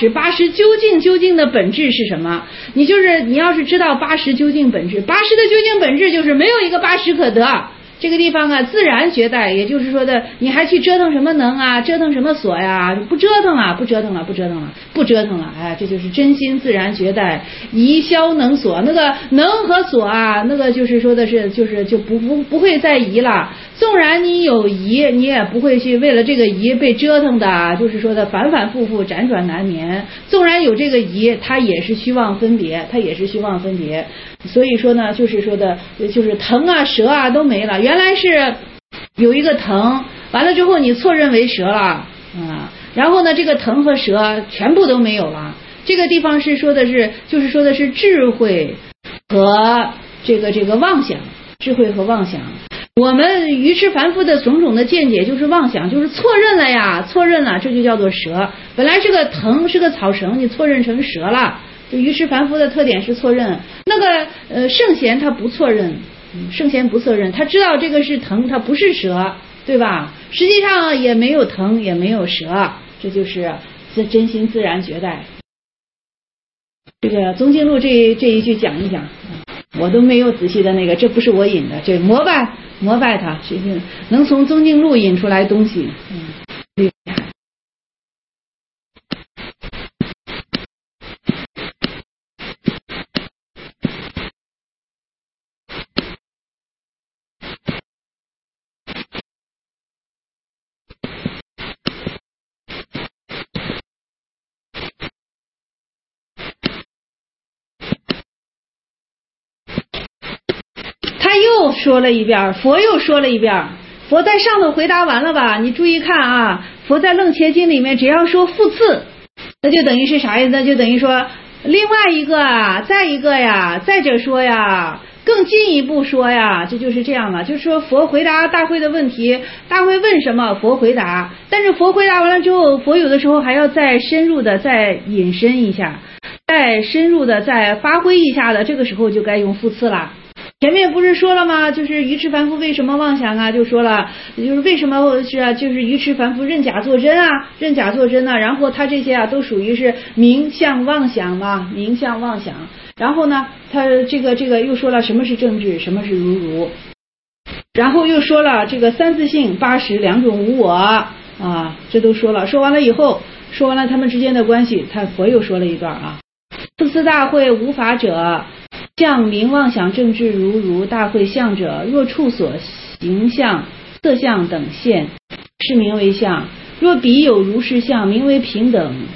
Speaker 2: 80究竟的本质是什么？你要是知道80究竟本质，80的究竟本质就是没有一个80可得。这个地方啊，自然觉待，也就是说的，你还去折腾什么能啊，折腾什么所呀？不折腾了，哎，这就是真心自然觉待，宜消能所。那个能和所啊，那个就是说的是，就不会再疑了。纵然你有疑，你也不会去为了这个疑被折腾的，就是说的反反复复，辗转难眠。纵然有这个疑，它也是虚妄分别，所以说呢，就是说的，就是腾啊、蛇啊都没了。原来是有一个腾，完了之后你错认为蛇了啊，然后呢，这个腾和蛇全部都没有了。这个地方是说的是，就是说的是智慧和这个妄想，智慧和妄想。我们愚痴凡夫的种种的见解就是妄想，就是错认了，这就叫做蛇。本来是个藤，是个草绳，你错认成蛇了。就愚痴凡夫的特点是错认。那个圣贤他不错认，他知道这个是藤，它不是蛇，对吧？实际上也没有藤，也没有蛇，这就是真心自然觉待。这个宗径录这一句讲一讲，我都没有仔细的那个，这不是我引的，这膜拜他，这是能从宗径录引出来东西，厉害。佛又说了一遍，佛在上头回答完了吧？你注意看啊，佛在楞伽经里面只要说复次，那就等于是啥意思？那就等于说另外一个啊，再一个呀，再者说呀，更进一步说呀，这就是这样了。就是说佛回答大会的问题，大会问什么，佛回答，但是佛回答完了之后，佛有的时候还要再深入的再引申一下，再深入的再发挥一下的，这个时候就该用复次了。前面不是说了吗？就是愚痴凡夫为什么妄想啊？就说了，就是为什么是啊？就是愚痴凡夫认假作真啊，然后他这些啊都属于是名相妄想嘛，名相妄想。然后呢，他这个又说了什么是正智，什么是如如，然后又说了这个三自性、80两种无我啊，这都说了。说完了以后，说完了他们之间的关系，佛又说了一段啊。复次大会无法者，相名妄想正智如如，大会相者，若处所形象、色相等现，是名为相；若彼有如是相，名为平等。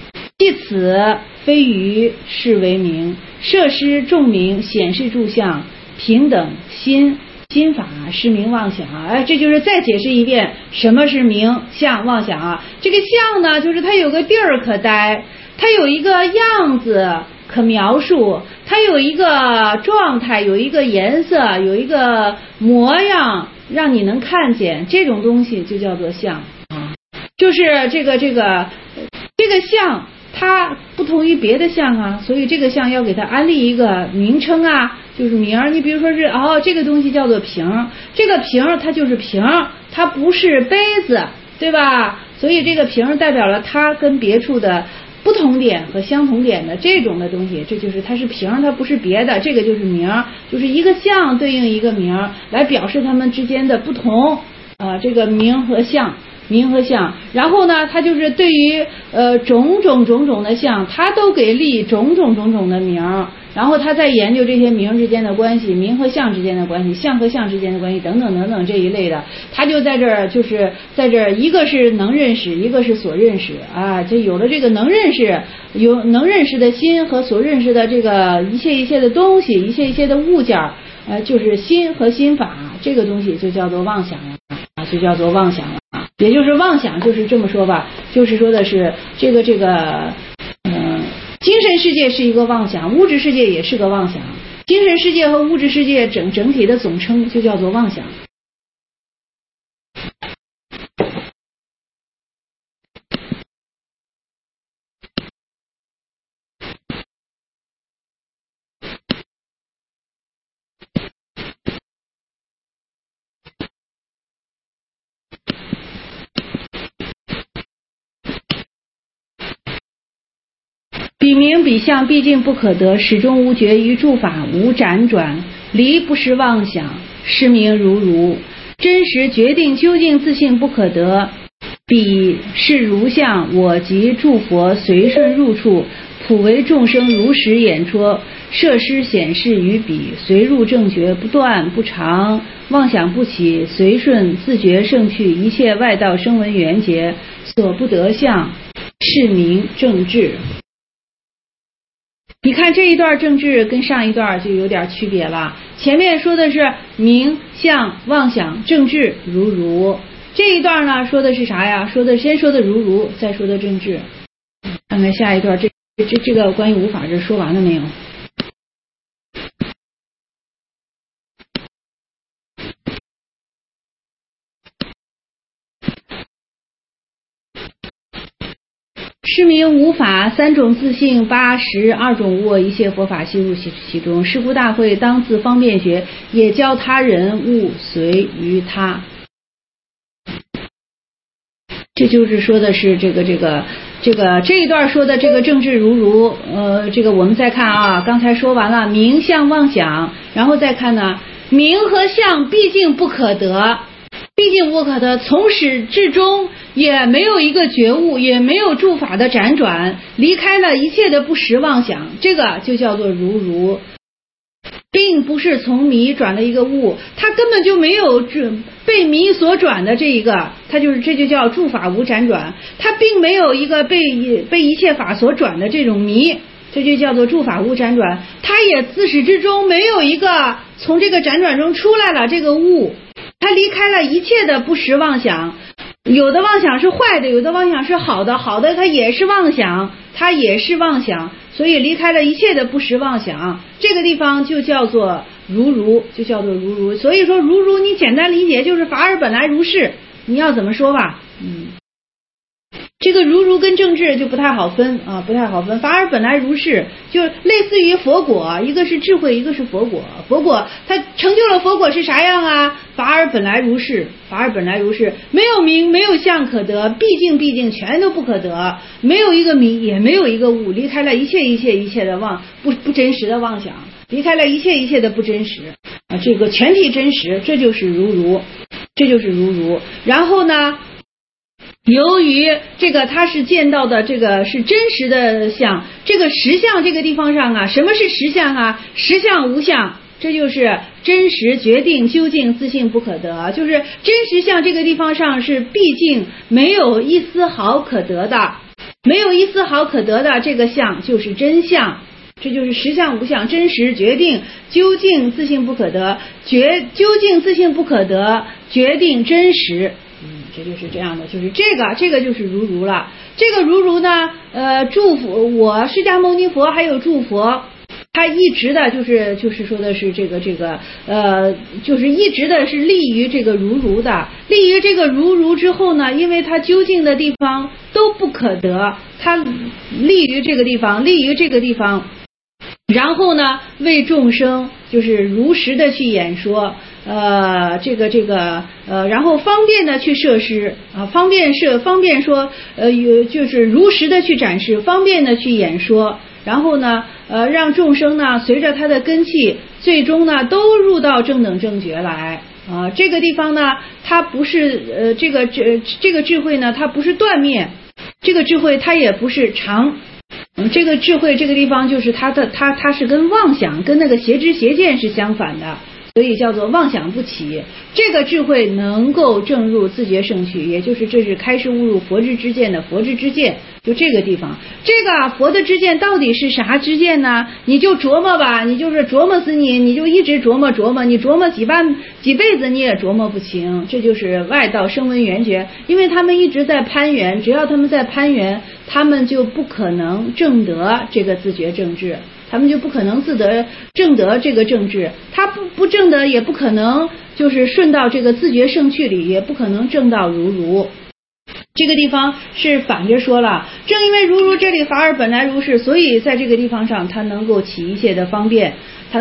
Speaker 2: 即此非余是为名，设施众名，显示诸相，平等心法是名妄想。这就是再解释一遍什么是名相妄想啊。这个相呢，就是它有个地儿可待，它有一个样子可描述，它有一个状态，有一个颜色，有一个模样让你能看见，这种东西就叫做相啊。就是这个相它不同于别的相啊，所以这个相要给它安立一个名称啊，就是名儿。你比如说是这个东西叫做瓶，这个瓶它就是瓶，它不是杯子，对吧？所以这个瓶代表了它跟别处的不同点和相同点的这种的东西，这就是它是瓶，它不是别的，这个就是名，就是一个相对应一个名来表示它们之间的不同这个名和相。然后呢，它就是对于种种的相，它都给立种种的名，然后他再研究这些名之间的关系，名和相之间的关系，相和相之间的关系等等这一类的，他就在这儿一个是能认识，一个是所认识啊。就有了这个能认识，有能认识的心和所认识的这个一切的东西，一切的物件就是心和心法，这个东西就叫做妄想了啊，就叫做妄想了。也就是妄想，就是这么说吧，就是说的是精神世界是一个妄想，物质世界也是个妄想，精神世界和物质世界整体的总称就叫做妄想。彼名彼相毕竟不可得，始终无绝于诸法无辗转，离不是妄想，是名如。真实决定究竟自性不可得，彼是如相，我即诸佛随顺入处，普为众生如实演说，设施显示于彼，随入正觉，不断不长，妄想不起，随顺自觉胜去，一切外道声闻缘结，所不得相，是名正智。你看这一段正智跟上一段就有点区别了，前面说的是名相妄想正智如，这一段呢说的是啥呀？先说的如，再说的正智。看看下一段，这个关于无法这说完了没有？是名无法，三种自性82种无我，一切佛法悉入其中。是故大会当自方便学，也教他人勿随于他。这就是说的是这一段说的这个正智如，这个我们再看啊，刚才说完了名相妄想，然后再看呢，名和相毕竟不可得，从始至终也没有一个觉悟，也没有诸法的辗转，离开了一切的不实妄想，这个就叫做如，并不是从迷转了一个悟，它根本就没有被迷所转的这一个，这就叫诸法无辗转，它并没有一个被一切法所转的这种迷，这就叫做诸法无辗转，它也自始至终没有一个从这个辗转中出来了这个悟，它离开了一切的不实妄想，有的妄想是坏的，有的妄想是好的它也是妄想，所以离开了一切的不实妄想，这个地方就叫做如，所以说如你简单理解就是法尔本来如是，你要怎么说吧，这个如跟正智就不太好分，法尔本来如是就类似于佛果，一个是智慧，一个是佛果。佛果它成就了佛果是啥样啊？法尔本来如是，没有名没有相可得，毕竟全都不可得，没有一个名也没有一个物，离开了一切的不真实的妄想，离开了一切的不真实啊，这个全体真实，这就是如。然后呢，由于这个他是见到的这个是真实的相，这个实相这个地方上啊，什么是实相啊？实相无相，这就是真实决定究竟自性不可得，就是真实相这个地方上是毕竟没有一丝毫可得的， 没有一丝毫可得的这个相就是真相，这就是实相无相，真实决定究竟自性不可得，究竟自性不可得，决定真实。这就是这样的，就是这个就是如如了。这个如如呢，祝福我释迦牟尼佛还有诸佛，他一直的就是说的是这个就是一直的是立于这个如如的，立于这个如如之后呢，因为他究竟的地方都不可得，他立于这个地方，立于这个地方，然后呢为众生就是如实的去演说，然后方便的去设施啊，方便说，就是如实的去展示，方便的去演说，然后呢，让众生呢随着他的根器，最终呢都入到正等正觉来啊。这个地方呢，它不是这个智慧呢，它不是断灭，这个智慧它也不是常。这个智慧这个地方就是它是跟妄想跟那个邪知邪见是相反的，所以叫做妄想不起。这个智慧能够证入自觉圣趣，也就是这是开示悟入佛之知见的佛之知见，就这个地方。这个佛的知见到底是啥知见呢？你就琢磨吧，你就是琢磨死你就一直琢磨，你琢磨几辈子你也琢磨不清。这就是外道声闻缘觉，因为他们一直在攀缘，只要他们在攀缘，他们就不可能证得这个自觉正智，他们就不可能证得这个正智，他不证得也不可能就是顺到这个自觉圣趣里，也不可能证到如如。这个地方是反着说了，正因为如如这里法尔本来如是，所以在这个地方上它能够起一切的方便，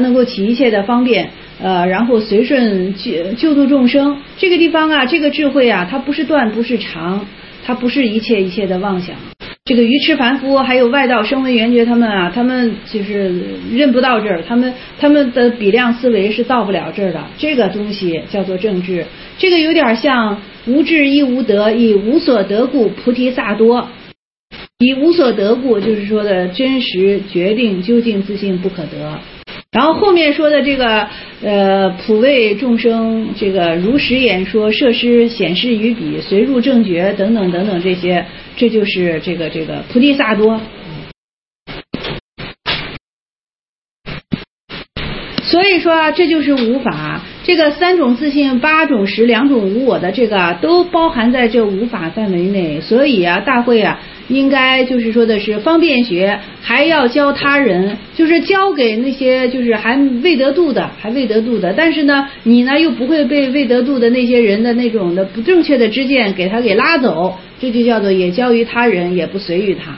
Speaker 2: 然后随顺救度众生。这个地方啊，这个智慧啊，它不是断不是常，它不是一切的妄想。这个愚痴凡夫还有外道声闻缘觉，他们就是认不到这儿，他们的比量思维是到不了这儿的。这个东西叫做正智，这个有点像无智亦无得，以无所得故菩提萨多。以无所得故就是说的真实决定究竟自性不可得。然后后面说的这个普为众生这个如实演说，设施显示于彼，随入正觉等等这些，这就是这个菩提萨多。所以说这就是无法，这个3种自性、8种实、2种无我的这个都包含在这无法范围内。所以大会应该就是说的是方便学，还要教他人，就是教给那些就是还未得度的，但是呢你呢又不会被未得度的那些人的那种的不正确的知见给他给拉走，这就叫做也教于他人，也不随于他。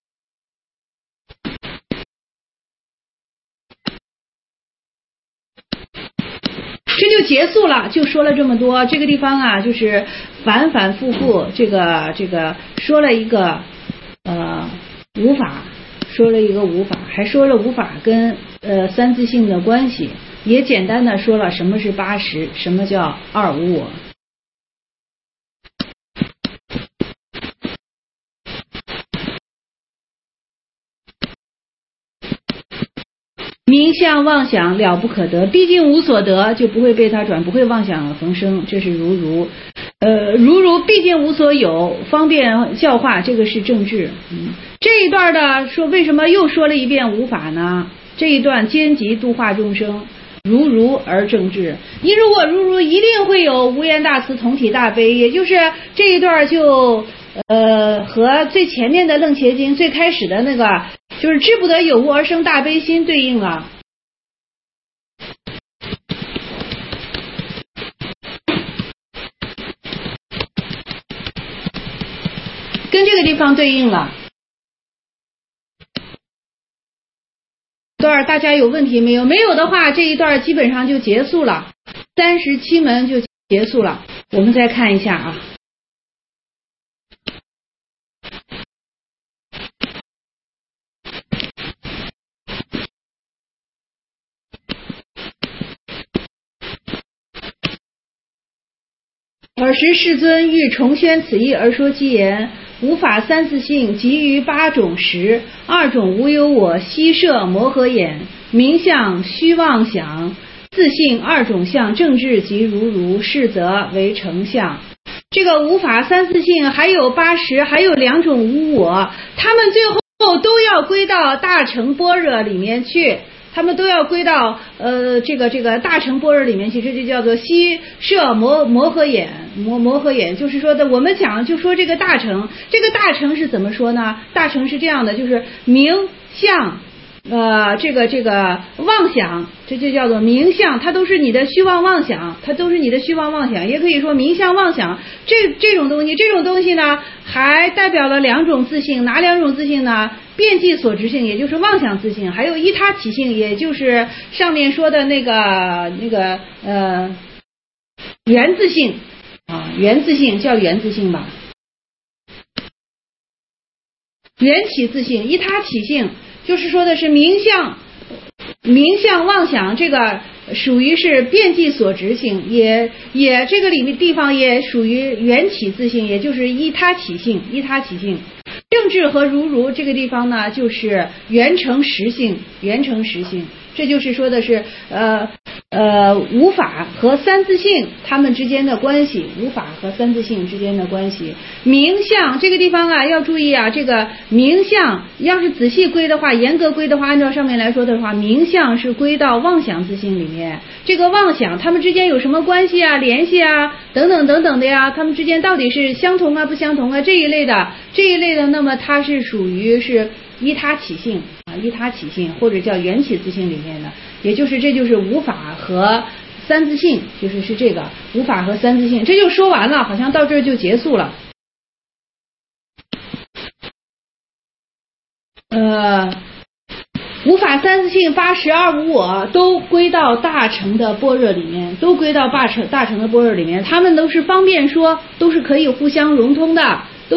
Speaker 2: 这就结束了，就说了这么多。这个地方就是反反复复这个说了一个无法，说了一个无法，还说了无法跟三自性的关系，也简单的说了什么是80，什么叫二无我。名相妄想了不可得，毕竟无所得，就不会被他转，不会妄想横生，这是如如。如如毕竟无所有，方便教化，这个是正智。这一段的说为什么又说了一遍无法呢？这一段兼及度化众生，如如而正智。你如果如如，一定会有无缘大慈，同体大悲，也就是这一段就和最前面的楞伽经最开始的那个就是知不得有物而生大悲心对应了。跟这个地方对应了。段大家有问题没有？没有的话，这一段基本上就结束了，37门就结束了。我们再看一下啊。尔时世尊欲重宣此义而说偈言：无法三自性，集于8种实，2种无有我，悉摄摩诃眼，名相虚妄想，自性2种相，正智即如如，是则为成相。 这个无法三四性，还有八识，还有两种无我，他们最后都要归到大乘般若里面去。他们都要归到这个大乘般若里面去，这就叫做悉摄摩诃眼，摩诃眼，就是说的我们讲就说这个大乘是怎么说呢？大乘是这样的，就是名相这个妄想，这就叫做名相，它都是你的虚妄妄想，也可以说名相妄想。这种东西呢，还代表了两种自性，哪两种自性呢？遍计所执性，也就是妄想自性，还有依他起性，也就是上面说的那个缘自性啊，缘自性叫缘自性吧，缘起自性，依他起性，就是说的是名相妄想，这个属于是遍计所执性，也这个里面地方也属于缘起自性，也就是依他起性。正智和如这个地方呢，就是缘成实性，这就是说的是无法和三自性它们之间的关系，名相这个地方啊要注意啊，这个名相要是仔细归的话，严格归的话，按照上面来说的话，名相是归到妄想自性里面。这个妄想它们之间有什么关系啊、联系啊等等的呀，它们之间到底是相同啊不相同啊这一类的，那么它是属于是依他起性或者叫缘起自性里面的，也就是这就是无法和三自性，就是这个无法和三自性，这就说完了，好像到这儿就结束了。无法三自性八识二无我都归到大乘的般若里面，他们都是方便说，都是可以互相融通的，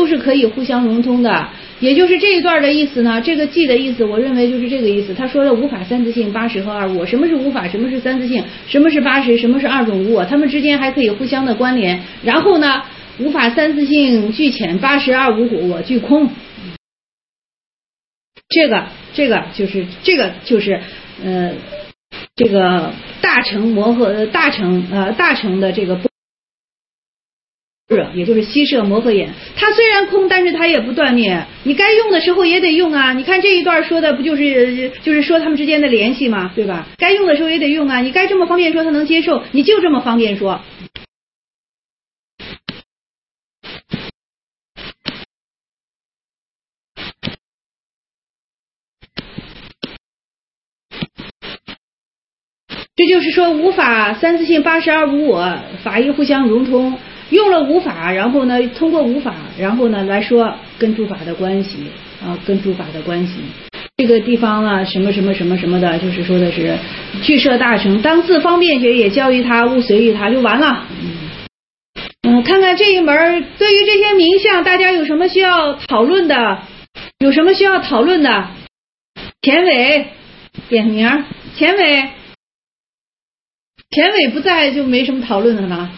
Speaker 2: 也就是这一段的意思呢，这个记的意思我认为就是这个意思。他说了无法三自性八识和二无我，什么是无法，什么是三自性，什么是八识，什么是二种无我，他们之间还可以互相的关联。然后呢，无法三自性俱浅，八识二无我俱空。这个就是这个大乘的这个也就是悉摄摩诃眼，它虽然空，但是它也不断灭，你该用的时候也得用啊。你看这一段说的不就是说他们之间的联系吗？对吧？该用的时候也得用啊，你该这么方便说他能接受，你就这么方便说。这就是说无法三自性八识二无我，法义互相融通，用了无法，然后呢通过无法，然后呢来说跟诸法的关系啊，这个地方啊什么的，就是说的是具摄大乘，当自方便学也教于他，勿随于他，就完了。看看这一门对于这些名相大家有什么需要讨论的？田伟点名，田伟不在就没什么讨论的了，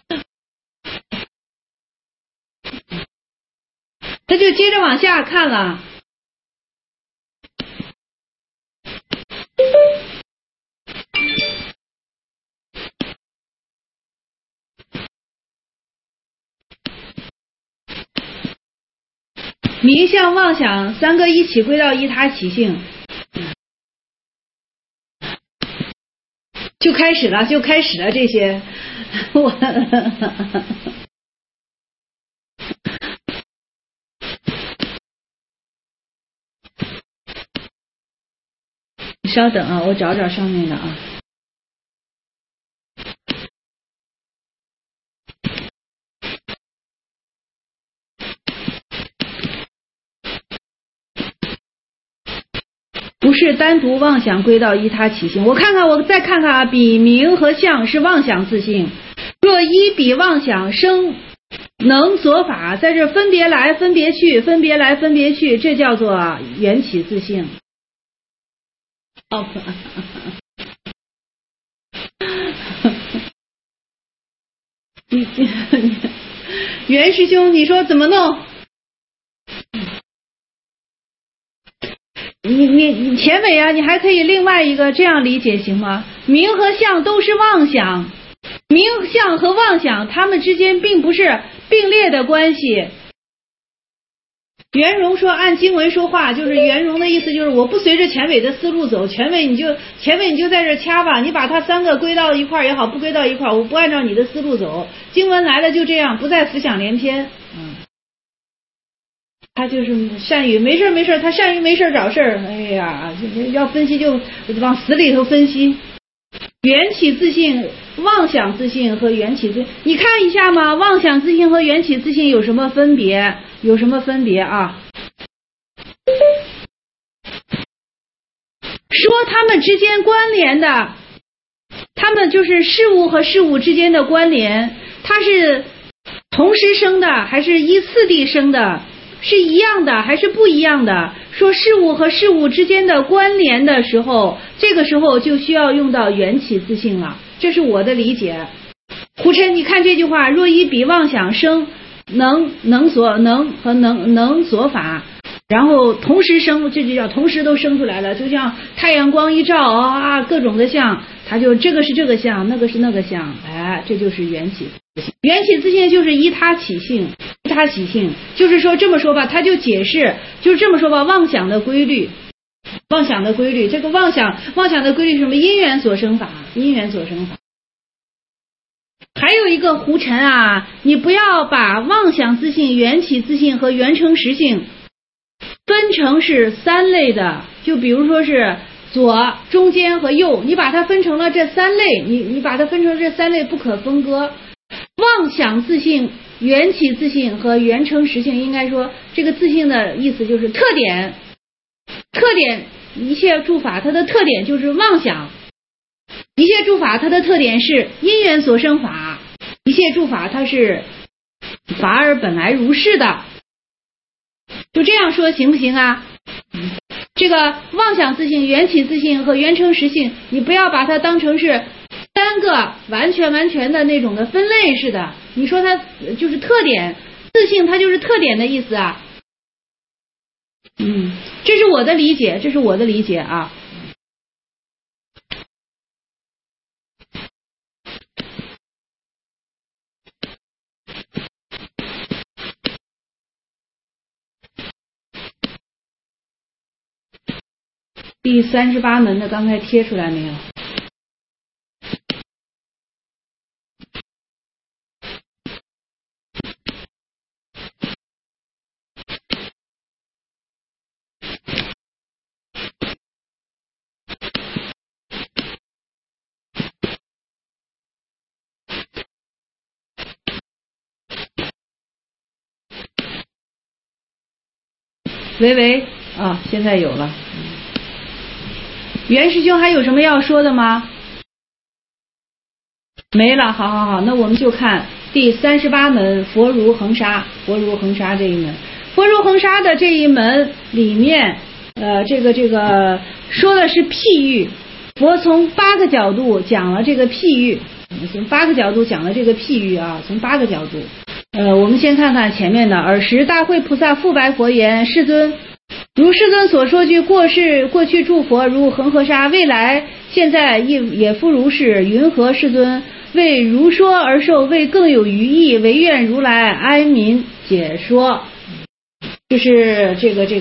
Speaker 2: 那就接着往下看了。名相妄想三个一起归到依他起性，就开始了这些，你稍等啊，我找上面的啊。不是单独妄想归到依他起性，我再看看啊，比名和相是妄想自性，若依彼妄想生能所法，在这分别来分别去，这叫做缘起自性。袁师兄，你说怎么弄？你前尾啊，你还可以另外一个这样理解行吗？名和相都是妄想，名相和妄想它们之间并不是并列的关系。圆融说按经文说话，就是圆融的意思就是我不随着前尾的思路走，前尾你就在这掐吧，你把它三个归到一块也好，不归到一块，我不按照你的思路走，经文来了就这样，不再浮想联翩。他就是善于没事，他善于没事找事儿。哎呀，要分析就往死里头分析。缘起自性、妄想自性和缘起自性，你看一下嘛，妄想自性和缘起自性有什么分别？有什么分别啊？说他们之间关联的，他们就是事物和事物之间的关联，它是同时生的还是依次第生的？是一样的还是不一样的？说事物和事物之间的关联的时候，这个时候就需要用到缘起自性了，这是我的理解。胡琛，你看这句话，若依彼妄想生能所法，然后同时生，这就叫同时都生出来了，就像太阳光一照啊，各种的相，它就这个是这个相，那个是那个相，哎，这就是缘起自性。缘起自性就是依他起性，他起性，就是说这么说吧，他就解释，就是这么说吧，妄想的规律，这个妄想的规律是什么？因缘所生法。还有一个胡尘啊，你不要把妄想自性、缘起自性和缘成实性分成是三类的，就比如说是左、中间和右，你把它分成了这三类，你把它分成这三类不可分割。妄想自性、缘起自性和缘成实性，应该说这个自性的意思就是特点，一切诸法它的特点就是妄想，一切诸法它的特点是因缘所生法，一切诸法它是法而本来如是的，就这样说行不行啊？这个妄想自性、缘起自性和缘成实性，你不要把它当成是三个完全的那种的分类似的，你说它就是特点，自性它就是特点的意思啊。这是我的理解啊。第38门的刚才贴出来没有？喂啊，现在有了。袁师兄还有什么要说的吗？没了，好，那我们就看第38门佛如恒沙这一门。佛如恒沙的这一门里面，这个说的是譬喻，佛从8个角度讲了这个譬喻，从8个角度讲了这个譬喻啊，从8个角度。我们先看看前面的。尔时大慧菩萨复白佛言：世尊，如世尊所说句过去诸佛如恒河沙，未来现在也复如是。云何世尊？为如说而受，为更有余意，唯愿如来安民解说。就是这个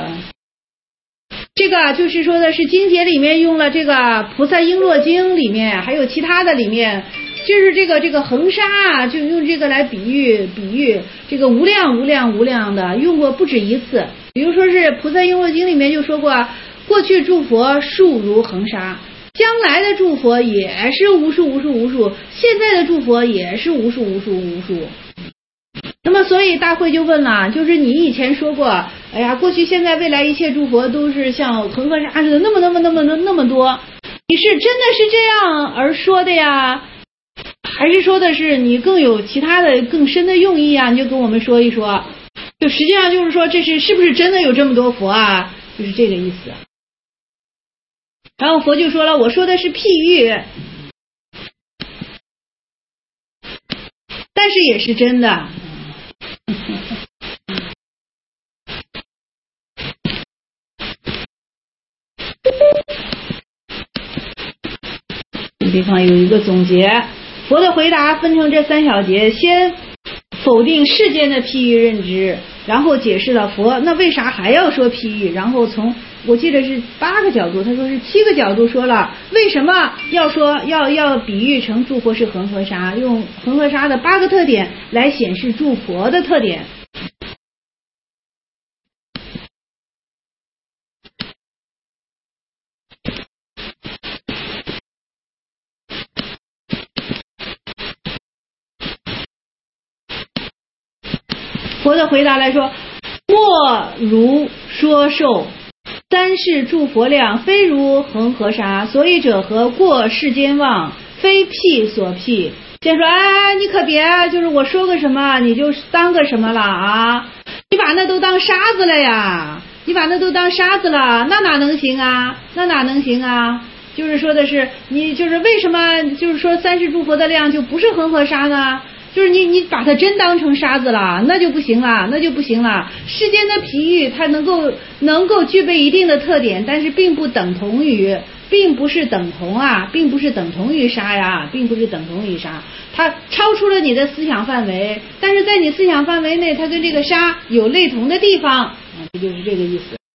Speaker 2: 就是说的是经节里面用了这个菩萨璎珞经里面，还有其他的里面，就是这个恒沙啊，就用这个来比喻这个无量的，用过不止一次。比如说是菩萨璎珞经里面就说过，过去诸佛数如恒沙，将来的诸佛也是无数，现在的诸佛也是无数。那么所以大慧就问了，就是你以前说过，哎呀，过去现在未来一切诸佛都是像恒河沙似的那么多，你是真的是这样而说的呀，还是说的是你更有其他的更深的用意啊？你就跟我们说一说。就实际上就是说，这是不是真的有这么多佛啊？就是这个意思。然后佛就说了，我说的是譬喻，但是也是真的。这地方有一个总结，佛的回答分成这3小节，先否定世间的譬喻认知，然后解释了佛那为啥还要说譬喻，然后从我记得是8个角度，他说是7个角度说了为什么要说要比喻成诸佛是恒河沙，用恒河沙的8个特点来显示诸佛的特点。佛的回答来说，莫如说受三世诸佛量，非如恒河沙，所以者何？过世间妄，非辟所辟。先说你可别就是我说个什么你就当个什么了啊，你把那都当沙子了呀，你把那都当沙子了，那哪能行啊，那哪能行啊。就是说的是你就是为什么就是说三世诸佛的量就不是恒河沙呢？就是你把它真当成沙子了，那就不行了，那就不行了。世间的譬喻它能够具备一定的特点，但是并不等同于，并不是等同啊，并不是等同于沙呀，并不是等同于沙，它超出了你的思想范围，但是在你思想范围内，它跟这个沙有类同的地方，这就是这个意思。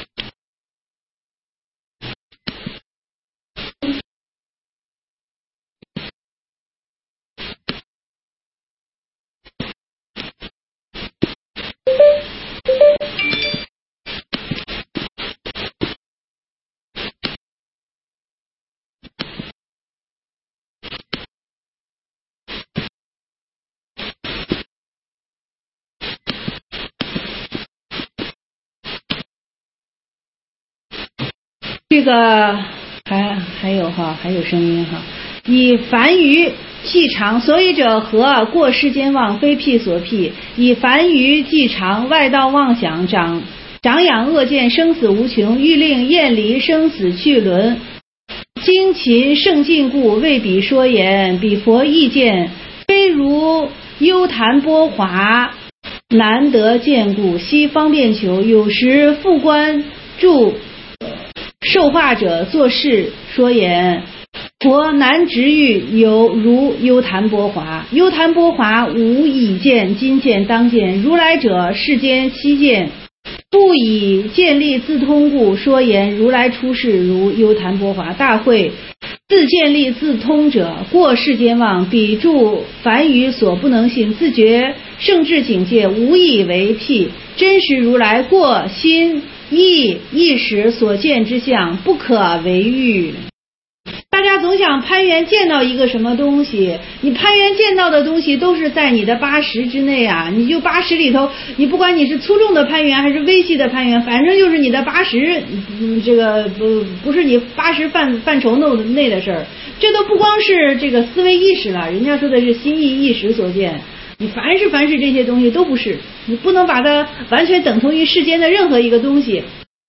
Speaker 2: 这个还有声音哈。以凡于既常，所以者何？过世间妄，非辟所辟。以凡于既常，外道妄想，长养恶见，生死无穷，欲令厌离生死去轮。精勤圣境故，为彼说言。彼佛意见，非如幽檀波华，难得见故。悉方便求，有时复观著受化者作事说言。佛难执欲，有如幽檀波华。幽檀波华无以见，今见当见。如来者世间悉见，不以见力自通故，说言如来出世如幽檀波华。大会自见力自通者，过世间妄，彼诸凡愚所不能信，自觉圣智境界，无以为辟。真实如来过心意识所见之相，不可为喻。大家总想攀缘见到一个什么东西，你攀缘见到的东西都是在你的80之内啊，你就80里头，你不管你是粗重的攀缘还是微细的攀缘，反正就是你的80，这个不是你80范畴内的事儿。这都不光是这个思维意识了，人家说的是心意意识所见，你凡是这些东西都不是，你不能把它完全等同于世间的任何一个东西。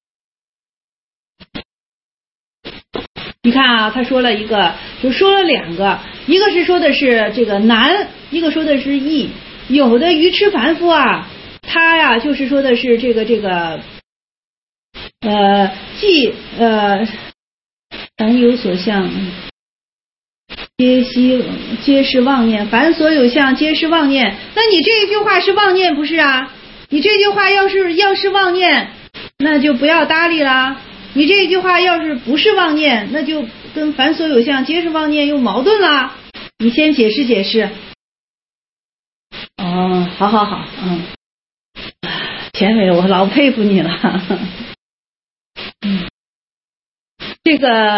Speaker 2: 你看啊，他说了一个，就说了2个，一个是说的是这个难，一个说的是易。有的愚痴凡夫啊，他呀就是说的是这个凡有所向，皆是妄念，凡所有相，皆是妄念。那你这一句话是妄念不是啊？你这句话要是妄念，那就不要搭理啦。你这一句话要是不是妄念，那就跟凡所有相皆是妄念又矛盾了。你先解释。哦，好，钱伟，我老佩服你了。这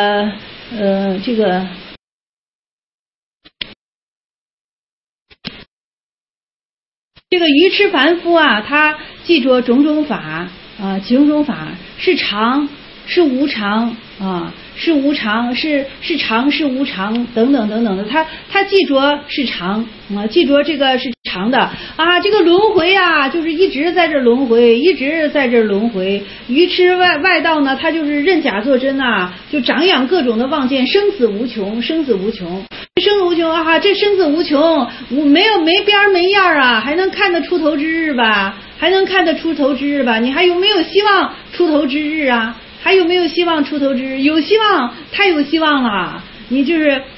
Speaker 2: 个愚痴凡夫啊，他记着种种法啊，种种法是常是无常啊，是无常是常是无常等等的，他记着是常啊，记着这个是常的啊，这个轮回啊，就是一直在这轮回，一直在这轮回。愚痴外道呢，他就是认假作真啊，就长养各种的妄见，生死无穷啊，这生死无穷，没边没样啊，还能看得出头之日吧？你还有没有希望出头之日啊？还有没有希望出头之日？有希望，太有希望了。你就是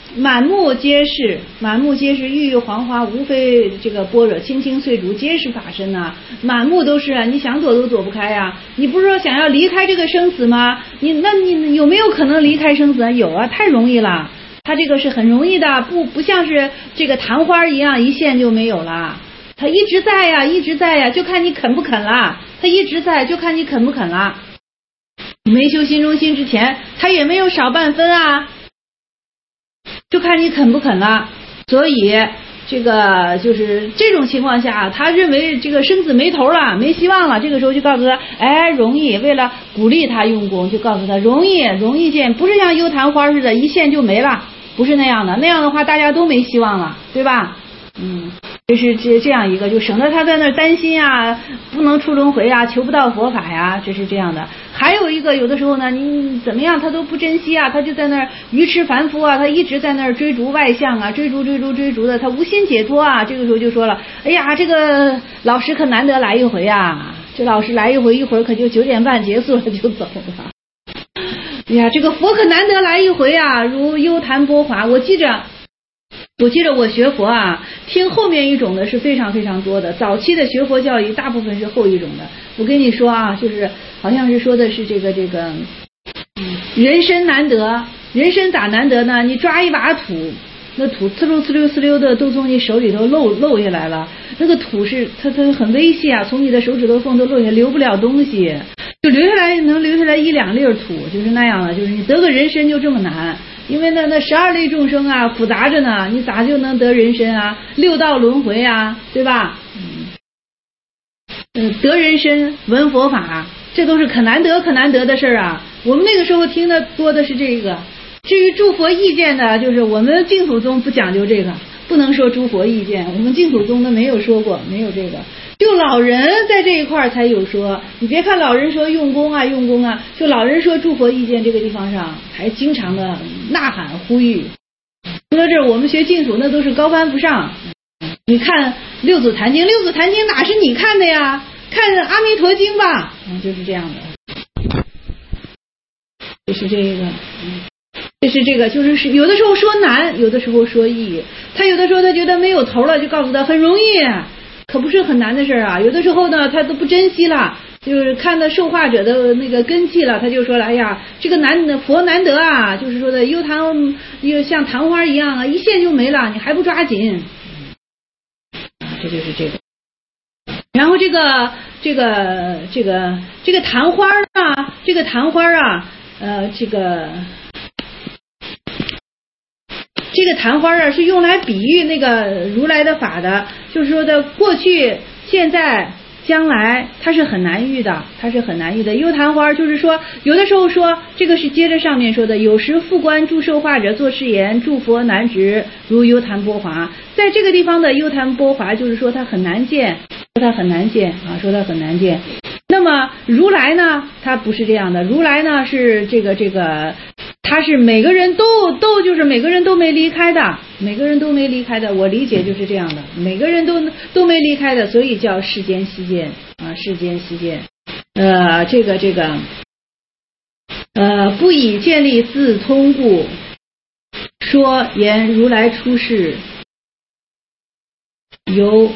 Speaker 2: 满目皆是，满目皆是，郁郁黄花，无非这个般若，青青翠竹，皆是法身呐、满目都是啊，你想躲都躲不开呀、你不是说想要离开这个生死吗？那你有没有可能离开生死啊？有啊，太容易了。它这个是很容易的，不像是这个昙花一样一现就没有了。它一直在呀，一直在呀，就看你肯不肯了。它一直在，就看你肯不肯了。没修心中心之前，它也没有少半分啊。就看你肯不肯了。所以这个就是这种情况下，他认为这个生死没头了，没希望了，这个时候就告诉他，哎，容易，为了鼓励他用功，就告诉他容易现，不是像幽昙花似的一现就没了，不是那样的，那样的话大家都没希望了，对吧？就是这样一个，就省得他在那儿担心啊，不能出轮回啊，求不到佛法呀，这是这样的。还有一个，有的时候呢，你怎么样他都不珍惜啊，他就在那儿愚痴凡夫啊，他一直在那儿追逐外相啊，追逐的，他无心解脱啊。这个时候就说了，哎呀，这个老师可难得来一回啊，这老师来一回，一会儿可就9点半结束了就走了。哎呀，这个佛可难得来一回啊，如幽昙波华。我记着我学佛啊，听后面一种的是非常非常多的。早期的学佛教育大部分是后一种的。我跟你说啊，就是好像是说的是这个人参难得，人参咋难得呢？你抓一把土，那土呲溜的都从你手里头漏下来了。那个土是它很微细啊，从你的手指头缝都漏下来，留不了东西，就能留下来1、2粒土，就是那样的。就是你得个人参就这么难。因为那12类众生啊，复杂着呢，你咋就能得人参啊？6道轮回啊，对吧？得人参闻佛法，这都是可难得的事儿啊。我们那个时候听的多的是这个。至于诸佛意见的，就是我们净土宗不讲究这个，不能说诸佛意见，我们净土宗的没有说过，没有这个。就老人在这一块才有说，你别看老人说用功啊，就老人说诸佛意见这个地方上还经常的呐喊呼吁。说这我们学净土那都是高攀不上。你看六祖坛经哪是你看的呀？看阿弥陀经吧，就是这样的。就是这个，就是这个，就是有的时候说难，有的时候说易。他有的时候他觉得没有头了，就告诉他很容易。可不是很难的事啊！有的时候呢，他都不珍惜了，就是看到受化者的那个根器了，他就说了：“哎呀，这个佛难得啊！”就是说的幽昙又像昙花一样啊，一现就没了，你还不抓紧？这就是这个。然后这个昙花啊，这个昙花啊，是用来比喻那个如来的法的，就是说的过去、现在、将来，它是很难遇的，幽昙花就是说，有的时候说这个是接着上面说的，有时复观诸受化者作是言，诸佛难值如幽昙波华。在这个地方的幽昙波华，就是说它很难见，说它很难见。那么如来呢，它不是这样的，如来呢是这个。他是每个人都就是每个人都没离开的，我理解就是这样的，每个人都没离开的，所以叫世间悉见啊，世间悉见。不以建立自通故，说言如来出世，由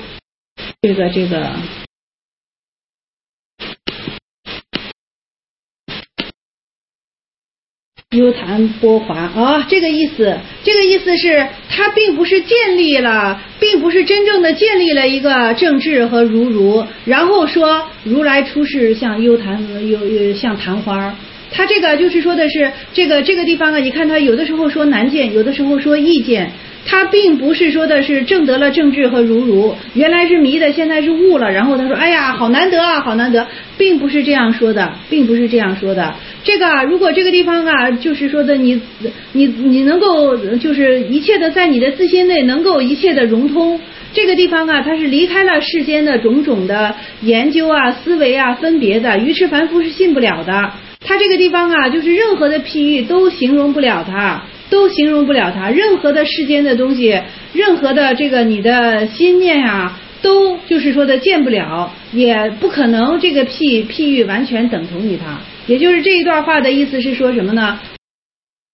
Speaker 2: 幽昙波华啊，这个意思是它并不是真正的建立了一个正智和如，然后说如来出世像像昙花。它这个就是说的是这个地方啊，你看它有的时候说难见，有的时候说易见，它并不是说的是证得了正智和如，原来是迷的，现在是悟了，然后他说哎呀好难得啊，并不是这样说的。这个如果这个地方啊，就是说的你能够就是一切的在你的自心内能够一切的融通，这个地方啊，它是离开了世间的种种的研究啊、思维啊、分别的，愚痴凡夫是信不了的。它这个地方啊，就是任何的譬喻都形容不了它，任何的世间的东西，任何的这个你的心念啊，都就是说的见不了，也不可能这个譬喻完全等同于它。也就是这一段话的意思是说什么呢？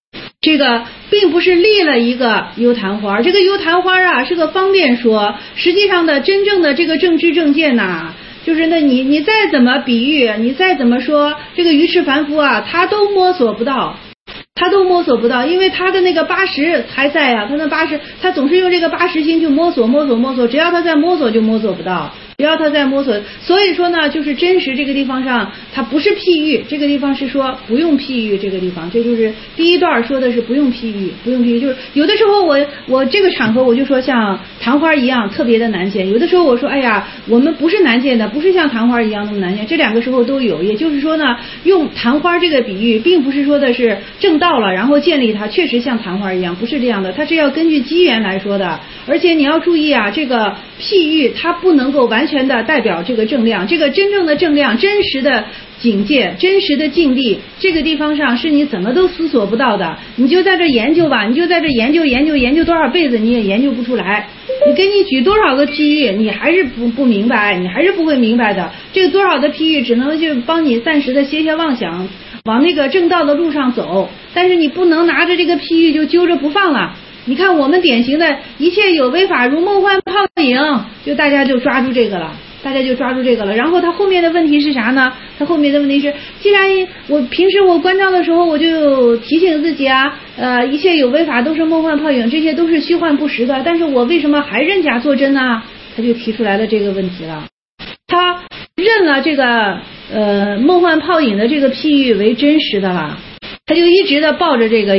Speaker 2: 这个并不是立了一个幽昙花，这个幽昙花啊是个方便说，实际上的真正的这个正知正见呐，就是那你再怎么比喻，你再怎么说，这个愚痴凡夫啊，他都摸索不到，因为他的那个80还在啊，他那80，他总是用这个80心去摸索，只要他在摸索就摸索不到。只要他在摸索，所以说呢，就是真实这个地方上，它不是譬喻，这个地方是说不用譬喻，这个地方，这就是第一段说的是不用譬喻，就是有的时候我这个场合我就说像昙花一样特别的难见，有的时候我说哎呀，我们不是难见的，不是像昙花一样那么难见，这两个时候都有，也就是说呢，用昙花这个比喻，并不是说的是正道了，然后建立它确实像昙花一样，不是这样的，它是要根据机缘来说的，而且你要注意啊，这个譬喻它不能够完全的代表这个正量，这个真正的正量，真实的境界，真实的境地，这个地方上是你怎么都思索不到的，你就在这研究吧，你就在这研究多少辈子你也研究不出来，你给你举多少个譬喻，你还是不明白，你还是不会明白的，这个多少的譬喻只能就帮你暂时的歇妄想，往那个正道的路上走，但是你不能拿着这个譬喻就揪着不放了。你看我们典型的一切有为法如梦幻泡影，就大家就抓住这个了，然后他后面的问题是啥呢？他后面的问题是，既然我平时我关照的时候我就提醒自己啊，一切有为法都是梦幻泡影，这些都是虚幻不实的，但是我为什么还认假作真呢？他就提出来了这个问题了，他认了这个梦幻泡影的这个譬喻为真实的了，他就一直的抱着这个，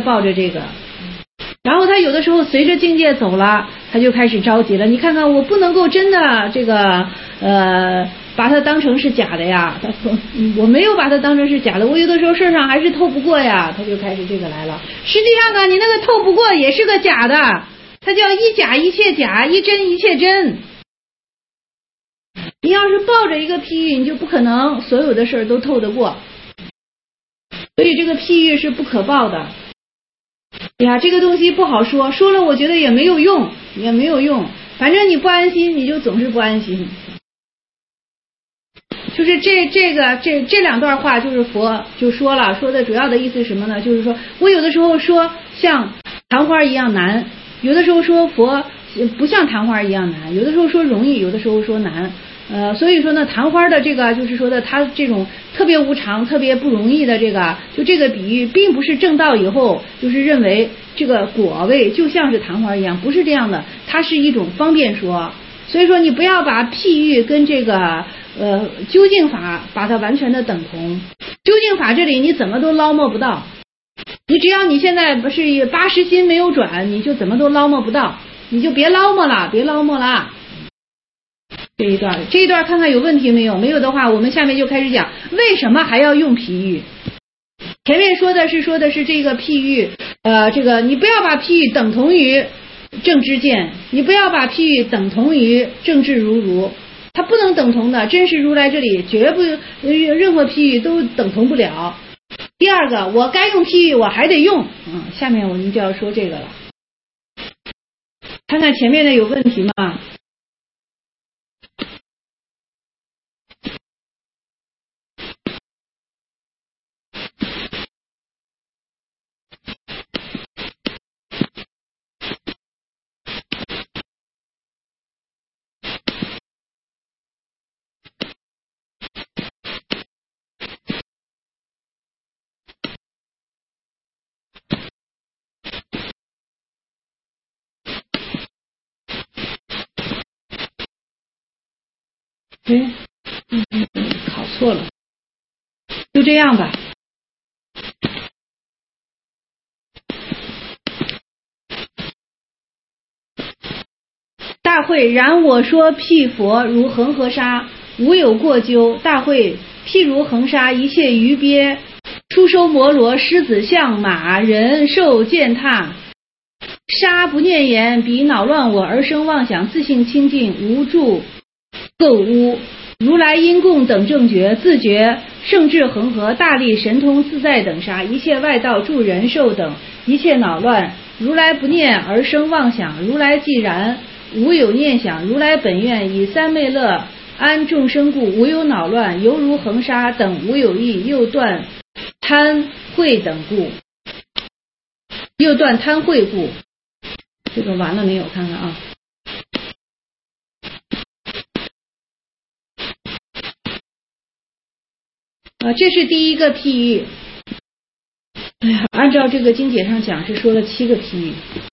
Speaker 2: 然后他有的时候随着境界走了，他就开始着急了。你看看，我不能够真的这个把它当成是假的呀，我没有把它当成是假的，我有的时候事上还是透不过呀，他就开始这个来了。实际上呢，你那个透不过也是个假的，它叫一假一切假，一真一切真。你要是抱着一个譬喻，你就不可能所有的事都透得过，所以这个譬喻是不可抱的。呀，这个东西不好说，说了我觉得也没有用，反正你不安心，你就总是不安心。就是这两段话，就是佛就说的主要的意思是什么呢？就是说我有的时候说像昙花一样难，有的时候说佛不像昙花一样难，有的时候说容易，有的时候说难。所以说呢，昙花的这个就是说的，它这种特别无常、特别不容易的这个，就这个比喻，并不是证道以后就是认为这个果位就像是昙花一样，不是这样的，它是一种方便说。所以说你不要把譬喻跟这个究竟法把它完全的等同。究竟法这里你怎么都捞摸不到，你只要你现在不是80心没有转，你就怎么都捞摸不到，你就别捞摸了。这一段看看有问题没有？没有的话，我们下面就开始讲为什么还要用譬喻。前面说的是这个譬喻，这个你不要把譬喻等同于正知见，你不要把譬喻等同于正智如，它不能等同的。真实如来这里绝不任何譬喻都等同不了。第二个，我该用譬喻我还得用，下面我们就要说这个了。看看前面的有问题吗？考错了，就这样吧。大会，然我说譬佛如恒河沙，无有过咎。大会，譬如恒沙，一切鱼鳖，出收摩罗，狮子象马人兽践踏。沙不念言，彼恼乱我而生妄想，自性清净，无助垢污。如来因供等正觉，自觉圣智恒河，大力神通自在等沙，一切外道助人兽等，一切恼乱，如来不念而生妄想，如来既然无有念想，如来本愿以三昧乐安众生故，无有恼乱，犹如恒沙等无有益，又断贪慧等故。 又断贪秽故。这个完了没有？看看啊。这是第一个譬喻。哎呀，按照这个经解上讲是说了7个譬喻。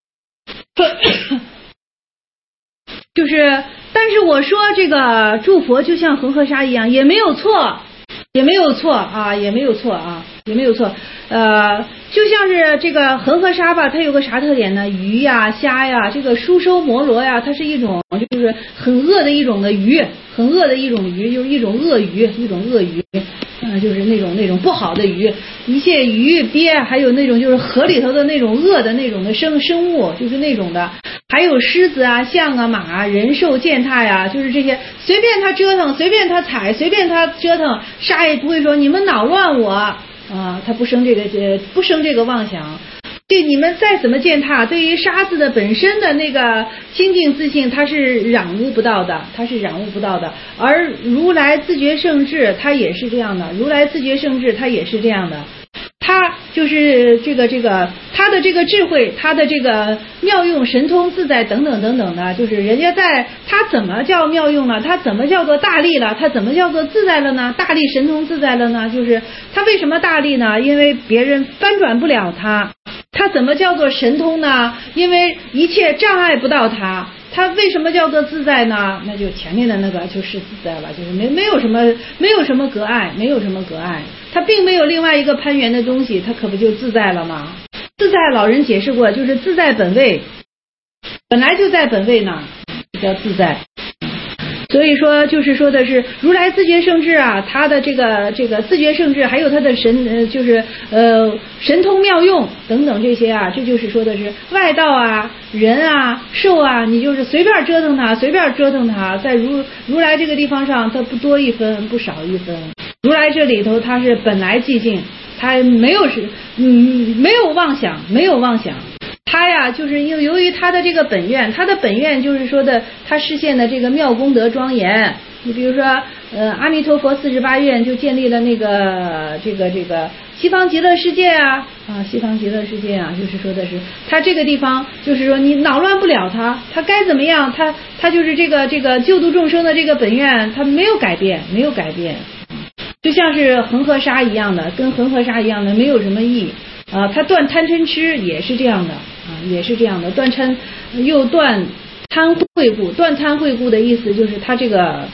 Speaker 2: 就是，但是我说这个诸佛就像恒河沙一样，也没有错，也没有错啊，也没有错啊，也没有错。就像是这个恒河沙吧，它有个啥特点呢？鱼呀、虾呀，这个舒收摩罗呀，它是一种就是很恶的一种的鱼，很恶的一种鱼，就是一种鳄鱼，一种鳄鱼。就是那种不好的鱼，一切鱼鳖，还有那种就是河里头的那种恶的那种的生物，就是那种的，还有狮子啊、象啊、马啊、人兽践踏呀，就是这些随便他折腾，随便他踩，随便他折腾，沙也不会说你们恼乱我啊，他不生这个妄想。对你们再怎么践踏，对于沙子的本身的那个清净自性，它是染污不到的，它是染污不到的。而如来自觉圣智，它也是这样的，如来自觉圣智，它也是这样的。他就是这个他的这个智慧，他的这个妙用、神通、自在等等等等的，就是人家在他怎么叫妙用了，他怎么叫做大力了，他怎么叫做自在了呢？大力、神通、自在了呢？就是他为什么大力呢？因为别人翻转不了他。他怎么叫做神通呢？因为一切障碍不到他。他为什么叫做自在呢？那就前面的那个就是自在了，就是没有什么隔碍，没有什么隔碍，他并没有另外一个攀缘的东西，他可不就自在了吗？自在老人解释过，就是自在本位，本来就在本位呢，叫自在。所以说就是说的是如来自觉圣智啊，他的这个自觉圣智，还有他的神通妙用等等这些啊，这就是说的是外道啊、人啊、兽啊，你就是随便折腾他，随便折腾他，在如来这个地方上，他不多一分，不少一分。如来这里头他是本来寂静，他没有妄想，没有妄想。他呀，就是由于他的这个本愿，他的本愿就是说的，他实现的这个妙功德庄严。你比如说，阿弥陀佛48愿就建立了那个这个西方极乐世界啊，西方极乐世界啊，就是说的是他这个地方，就是说你恼乱不了他该怎么样，他就是这个救度众生的这个本愿，他没有改变，没有改变，就像是恒河沙一样的，跟恒河沙一样的，没有什么异。他断贪嗔痴也是这样的也是这样的，断贪又断贪秽故。断贪秽故的意思就是他这个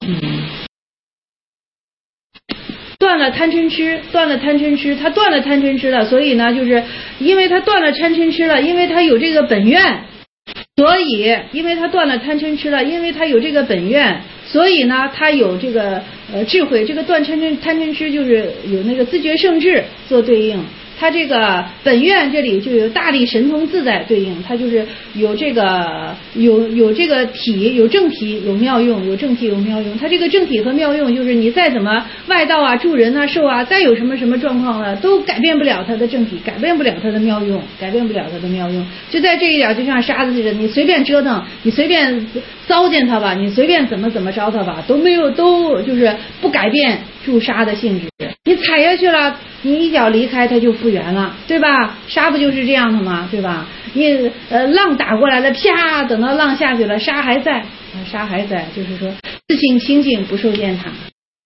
Speaker 2: 断了贪嗔痴，他断了贪嗔痴了，所以呢，就是因为他断了贪嗔痴了，因为他有这个本愿，所以因为他断了贪嗔痴了，因为他有这个本愿，所以呢，他有这个智慧。这个断贪嗔痴就是有那个自觉圣智做对应。他这个本愿这里就有大力神通自在对应，他就是有这个有这个体，有正体有妙用，有正体有妙用。他这个正体和妙用就是你再怎么外道啊、助人啊、受啊，再有什么状况了，都改变不了他的正体，改变不了他的妙用，改变不了他的妙用。就在这一点，就像沙子似的，你随便折腾，你随便糟践它吧，你随便怎么着它吧，都就是不改变住沙的性质。你踩下去了，你一脚离开它就复原了，对吧？沙不就是这样的吗？对吧？你浪打过来了，啪，等到浪下去了，沙还在，就是说自性清净，不受践踏。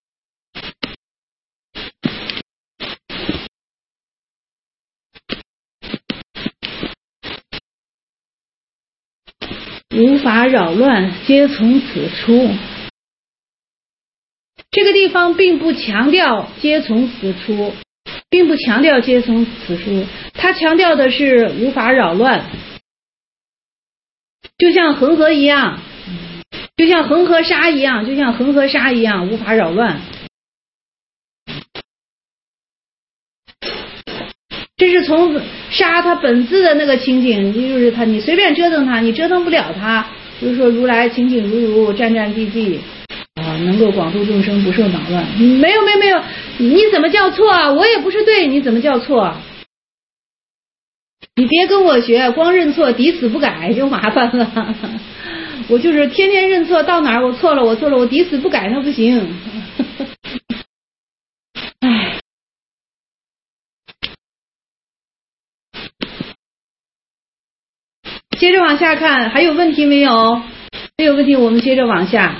Speaker 2: 无法扰乱，皆从此出。这个地方并不强调皆从此出，并不强调皆从此出，它强调的是无法扰乱，就像恒河一样，就像恒河沙一样，无法扰乱。这是从沙它本自的那个清净，就是它，你随便折腾它，你折腾不了它。就是说如来清净如战战兢兢能够广度众生，不受恼乱。没有，你怎么叫错啊？我也不是对，你怎么叫错啊？你别跟我学，光认错抵死不改就麻烦了。我就是天天认错，到哪儿我错了，我抵死不改那不行。 接着往下看，还有问题没有？没有问题，我们接着往下。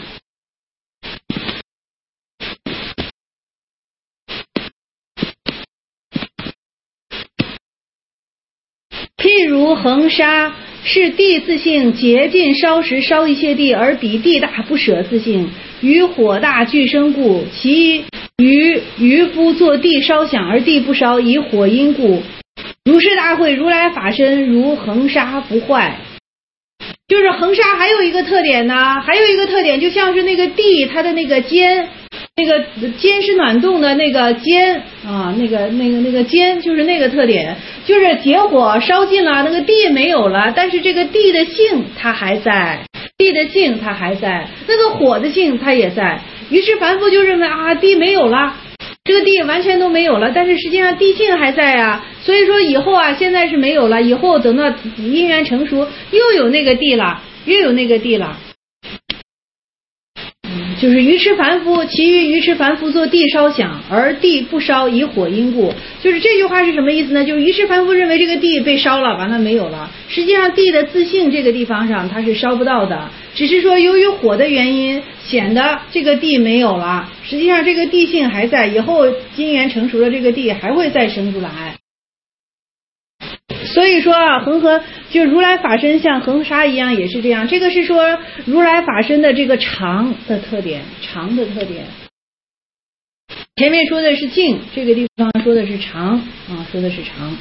Speaker 2: 譬如恒沙，是地自性竭尽烧时烧一切地，而比地大不舍自性，于火大俱生故，其于渔夫作地烧响而地不烧，以火因故。如是大会，如来法身如恒沙不坏。就是恒沙还有一个特点呢，还有一个特点就像是那个地，它的那个尖，那个尖是暖动的那个尖啊，那个尖就是那个特点，就是结火烧尽了，那个地没有了，但是这个地的性它还在，地的性它还在，那个火的性它也在。于是凡夫就认为啊，地没有了，这个地完全都没有了，但是实际上地性还在啊，所以说以后啊，现在是没有了，以后等到因缘成熟，又有那个地了，又有那个地了。就是愚痴凡夫，其余愚痴凡夫作地烧响，而地不烧，以火因故。就是这句话是什么意思呢？就是愚痴凡夫认为这个地被烧了，完了没有了。实际上地的自性这个地方上它是烧不到的，只是说由于火的原因，显得这个地没有了。实际上这个地性还在，以后因缘成熟了，这个地还会再生出来。所以说啊，恒河就如来法身像恒沙一样，也是这样。这个是说如来法身的这个常的特点，常的特点。前面说的是静，这个地方说的是常啊，说的是常。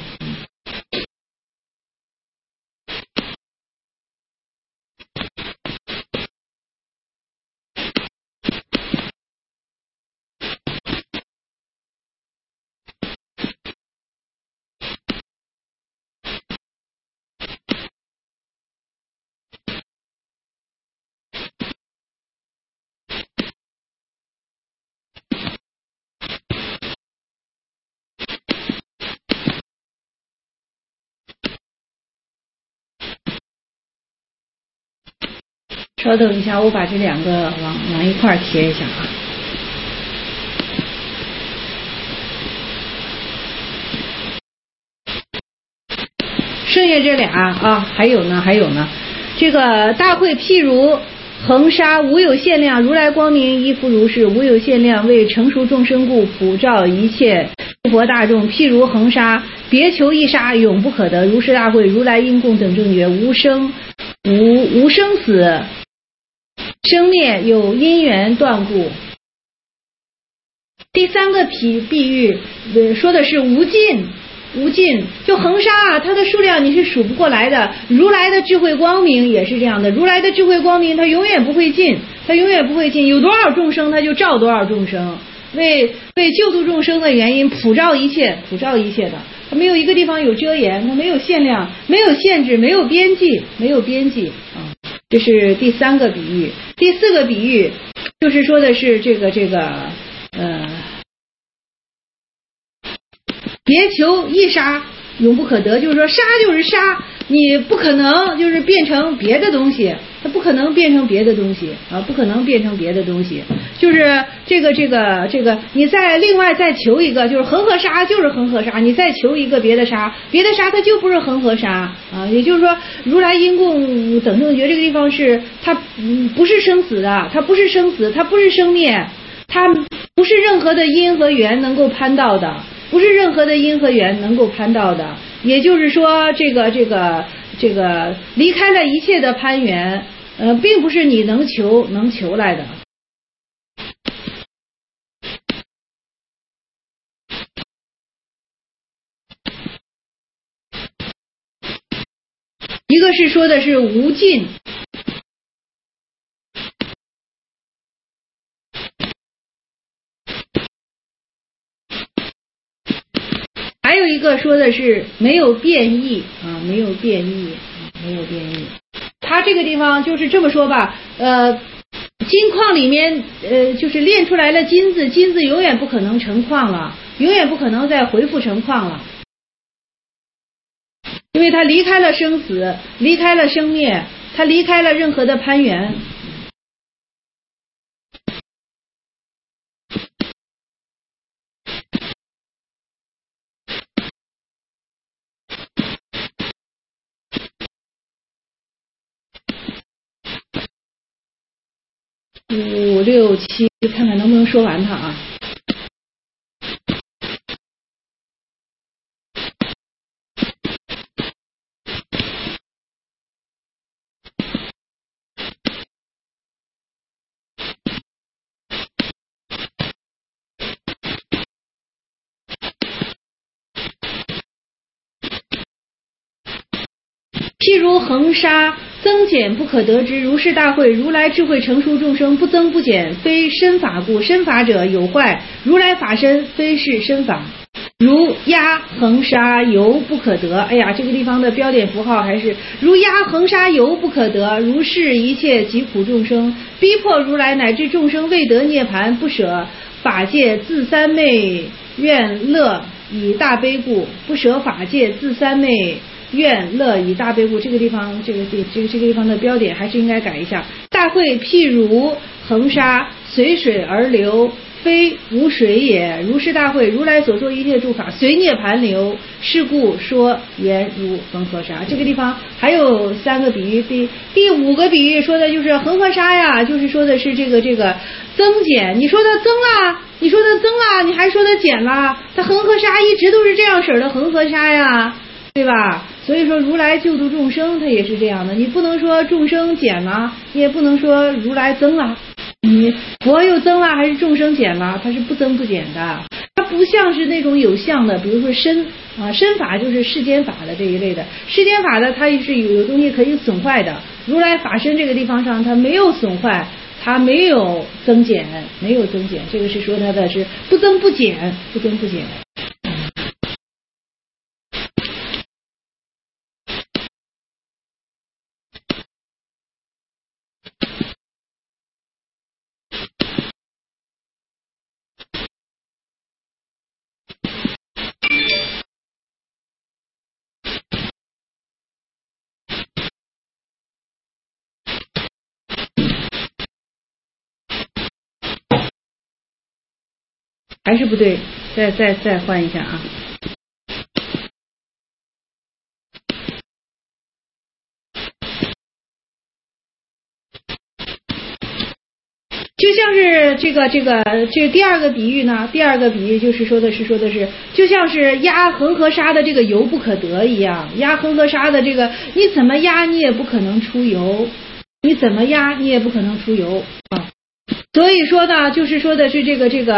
Speaker 2: 稍等一下，我把这两个往一块贴一下啊。剩下这俩啊，还有呢，这个大会譬如恒沙无有限量，如来光明亦复如是，无有限量，为成熟众生故，普照一切诸佛大众。譬如恒沙，别求一沙，永不可得。如是大会，如来因供等正觉，无生死，生灭有因缘断故。第三个比喻说的是无尽，就恒沙啊，它的数量你是数不过来的。如来的智慧光明也是这样的，如来的智慧光明它永远不会尽，有多少众生它就照多少众生，为救度众生的原因普照一切的，它没有一个地方有遮掩，它没有限量，没有限制，没有边际啊。这是第三个比喻。第四个比喻就是说的是这个别求一沙永不可得，就是说沙就是沙，你不可能就是变成别的东西，它不可能变成别的东西啊，不可能变成别的东西。就是这个，你再另外再求一个，就是恒河沙就是恒河沙，你再求一个别的沙它就不是恒河沙啊。也就是说，如来因供等正觉这个地方是它不是生死的，它不是生死，它不是生灭，它不是任何的因和缘能够攀到的。不是任何的因和缘能够攀到的，也就是说，这个离开了一切的攀缘，并不是你能求来的。一个是说的是无尽。还有一个说的是没有变异啊，没有变异。它这个地方就是这么说吧，金矿里面就是炼出来了金子永远不可能成矿了，永远不可能再恢复成矿了，因为它离开了生死，离开了生灭，它离开了任何的攀缘。 5、6、7，看看能不能说完它啊。譬如恒沙，增减不可得之。如是大会，如来智慧成熟众生，不增不减，非身法故。身法者有坏，如来法身非是身法。如压恒沙，犹不可得。哎呀，这个地方的标点符号还是如压恒沙，犹不可得。如是一切疾苦众生，逼迫如来乃至众生未得涅盘，不舍法界自三昧愿乐以大悲故。不舍法界自三昧愿乐以大悲故。这个地方这个地方的标点还是应该改一下。大会譬如恒沙，随水而流，非无水也。如是大会，如来所说一切诸法随涅盘流，是故说言如恒河沙。这个地方还有3个比喻，第5个比喻说的就是恒河沙呀，就是说的是这个增减。你说它增啦，你说它增啦，你还说它减啦，它恒河沙一直都是这样式的恒河沙呀，对吧？所以说如来救度众生它也是这样的，你不能说众生减了，你也不能说如来增了，你佛又增了还是众生减了，它是不增不减的。它不像是那种有相的，比如说身法就是世间法的这一类的，世间法的它是有东西可以损坏的，如来法身这个地方上它没有损坏，它没有增减，这个是说它的是不增不减。还是不对，再换一下啊。就像是这第2个比喻呢，第2个比喻就是说的是就像是压恒河沙的这个油不可得一样，压恒河沙的这个你怎么压你也不可能出油，啊。所以说呢，就是说的是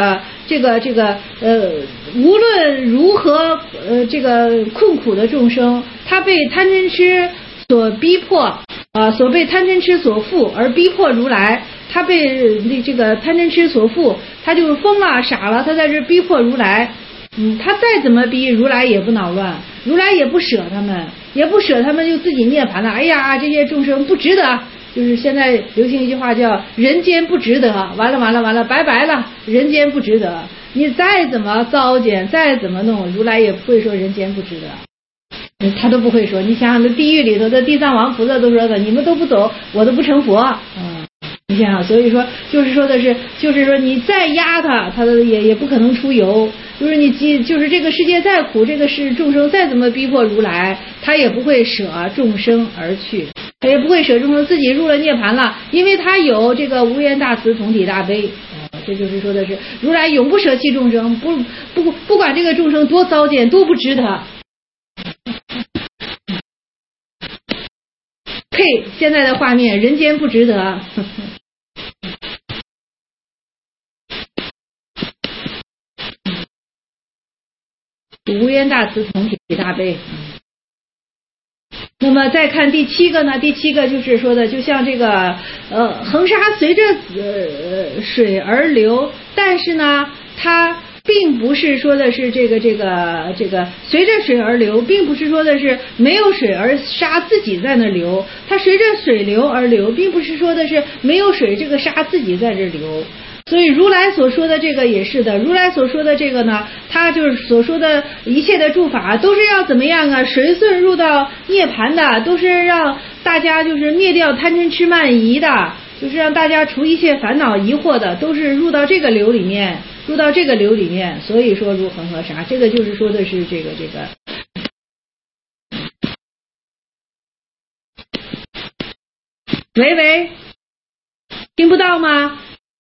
Speaker 2: 无论如何这个困苦的众生，他被贪嗔痴所逼迫所被贪嗔痴所缚而逼迫如来，他被这个贪嗔痴所缚，他就疯了傻了，他在这逼迫如来。他再怎么逼如来也不恼乱，如来也不舍他们就自己涅槃了。哎呀，这些众生不值得，就是现在流行一句话叫人间不值得，完了，拜拜了，人间不值得。你再怎么糟践，再怎么弄，如来也不会说人间不值得，他都不会说。你想想，那地狱里头的地藏王菩萨都说的，你们都不走，我都不成佛。你想想，所以说就是说你再压他也不可能出油。就是这个世界再苦，这个是众生再怎么逼迫如来，他也不会舍众生而去，他也不会舍众生，自己入了涅槃了，因为他有这个无边大慈同体大悲。这就是说的是如来永不舍弃众生，不管这个众生多糟践，多不值得。呸！现在的画面，人间不值得。无边大慈同体大悲。那么再看第7个呢？第7个就是说的，就像这个恒沙随着水而流，但是呢，它并不是说的是这个随着水而流，并不是说的是没有水而沙自己在那流，它随着水流而流，并不是说的是没有水这个沙自己在这流。所以如来所说的这个也是的，如来所说的这个呢，他就是所说的一切的诸法都是要怎么样啊？随顺入到涅槃的，都是让大家就是灭掉贪嗔痴慢疑的，就是让大家除一切烦恼疑惑的，都是入到这个流里面。所以说如恒河沙，这个就是说的是这个。喂。 听不到吗？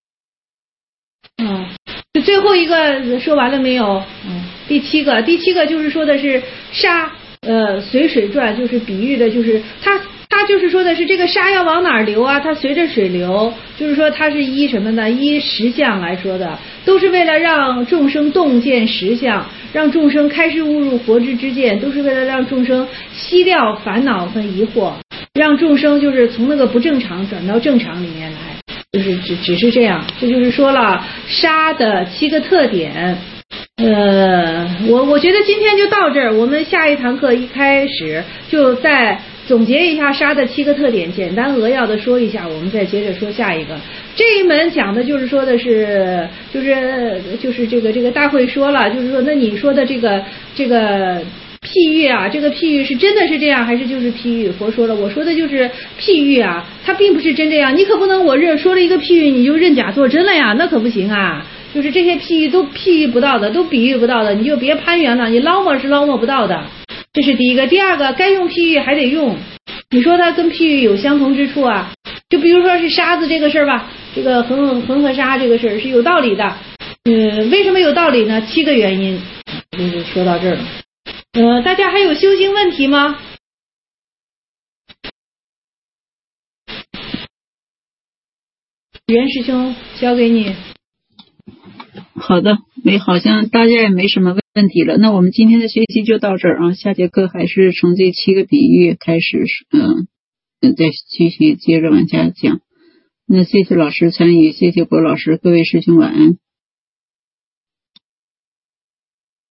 Speaker 2: 就最后一个说完了没有？第七个就是说的是沙随水转，就是比喻的就是它就是说的是这个沙要往哪儿流啊？它随着水流，就是说它是依什么呢？依实相来说的，都是为了让众生洞见实相，让众生开示悟入活知之见，都是为了让众生息掉烦恼和疑惑，让众生就是从那个不正常转到正常里面来，就是只是这样。这就是说了沙的7个特点。我觉得今天就到这儿，我们下一堂课一开始就再总结一下沙的7个特点，简单扼要的说一下，我们再接着说下一个。这一门讲的就是说的是就是这个大会说了，就是说那你说的这个譬喻啊，这个譬喻是真的是这样还是就是譬喻？佛说了，我说的就是譬喻啊，它并不是真这样，你可不能我说了一个譬喻你就认假作真了呀，那可不行啊。就是这些譬喻都譬喻不到的，都比喻不到的，你就别攀缘了，你捞摸是捞摸不到的。这是第一个。第二个，该用譬喻还得用，你说它跟譬喻有相同之处啊，就比如说是沙子这个事儿吧，这个恒河沙这个事儿是有道理的。为什么有道理呢？7个原因，就是说到这儿了。大家还有修行问题吗？袁师兄交给你。
Speaker 1: 好的，好像大家也没什么问题了。那我们今天的学习就到这儿啊，下节课还是从这7个比喻开始，再继续接着往下讲。那谢谢老师参与，谢谢郭老师，各位师兄晚安。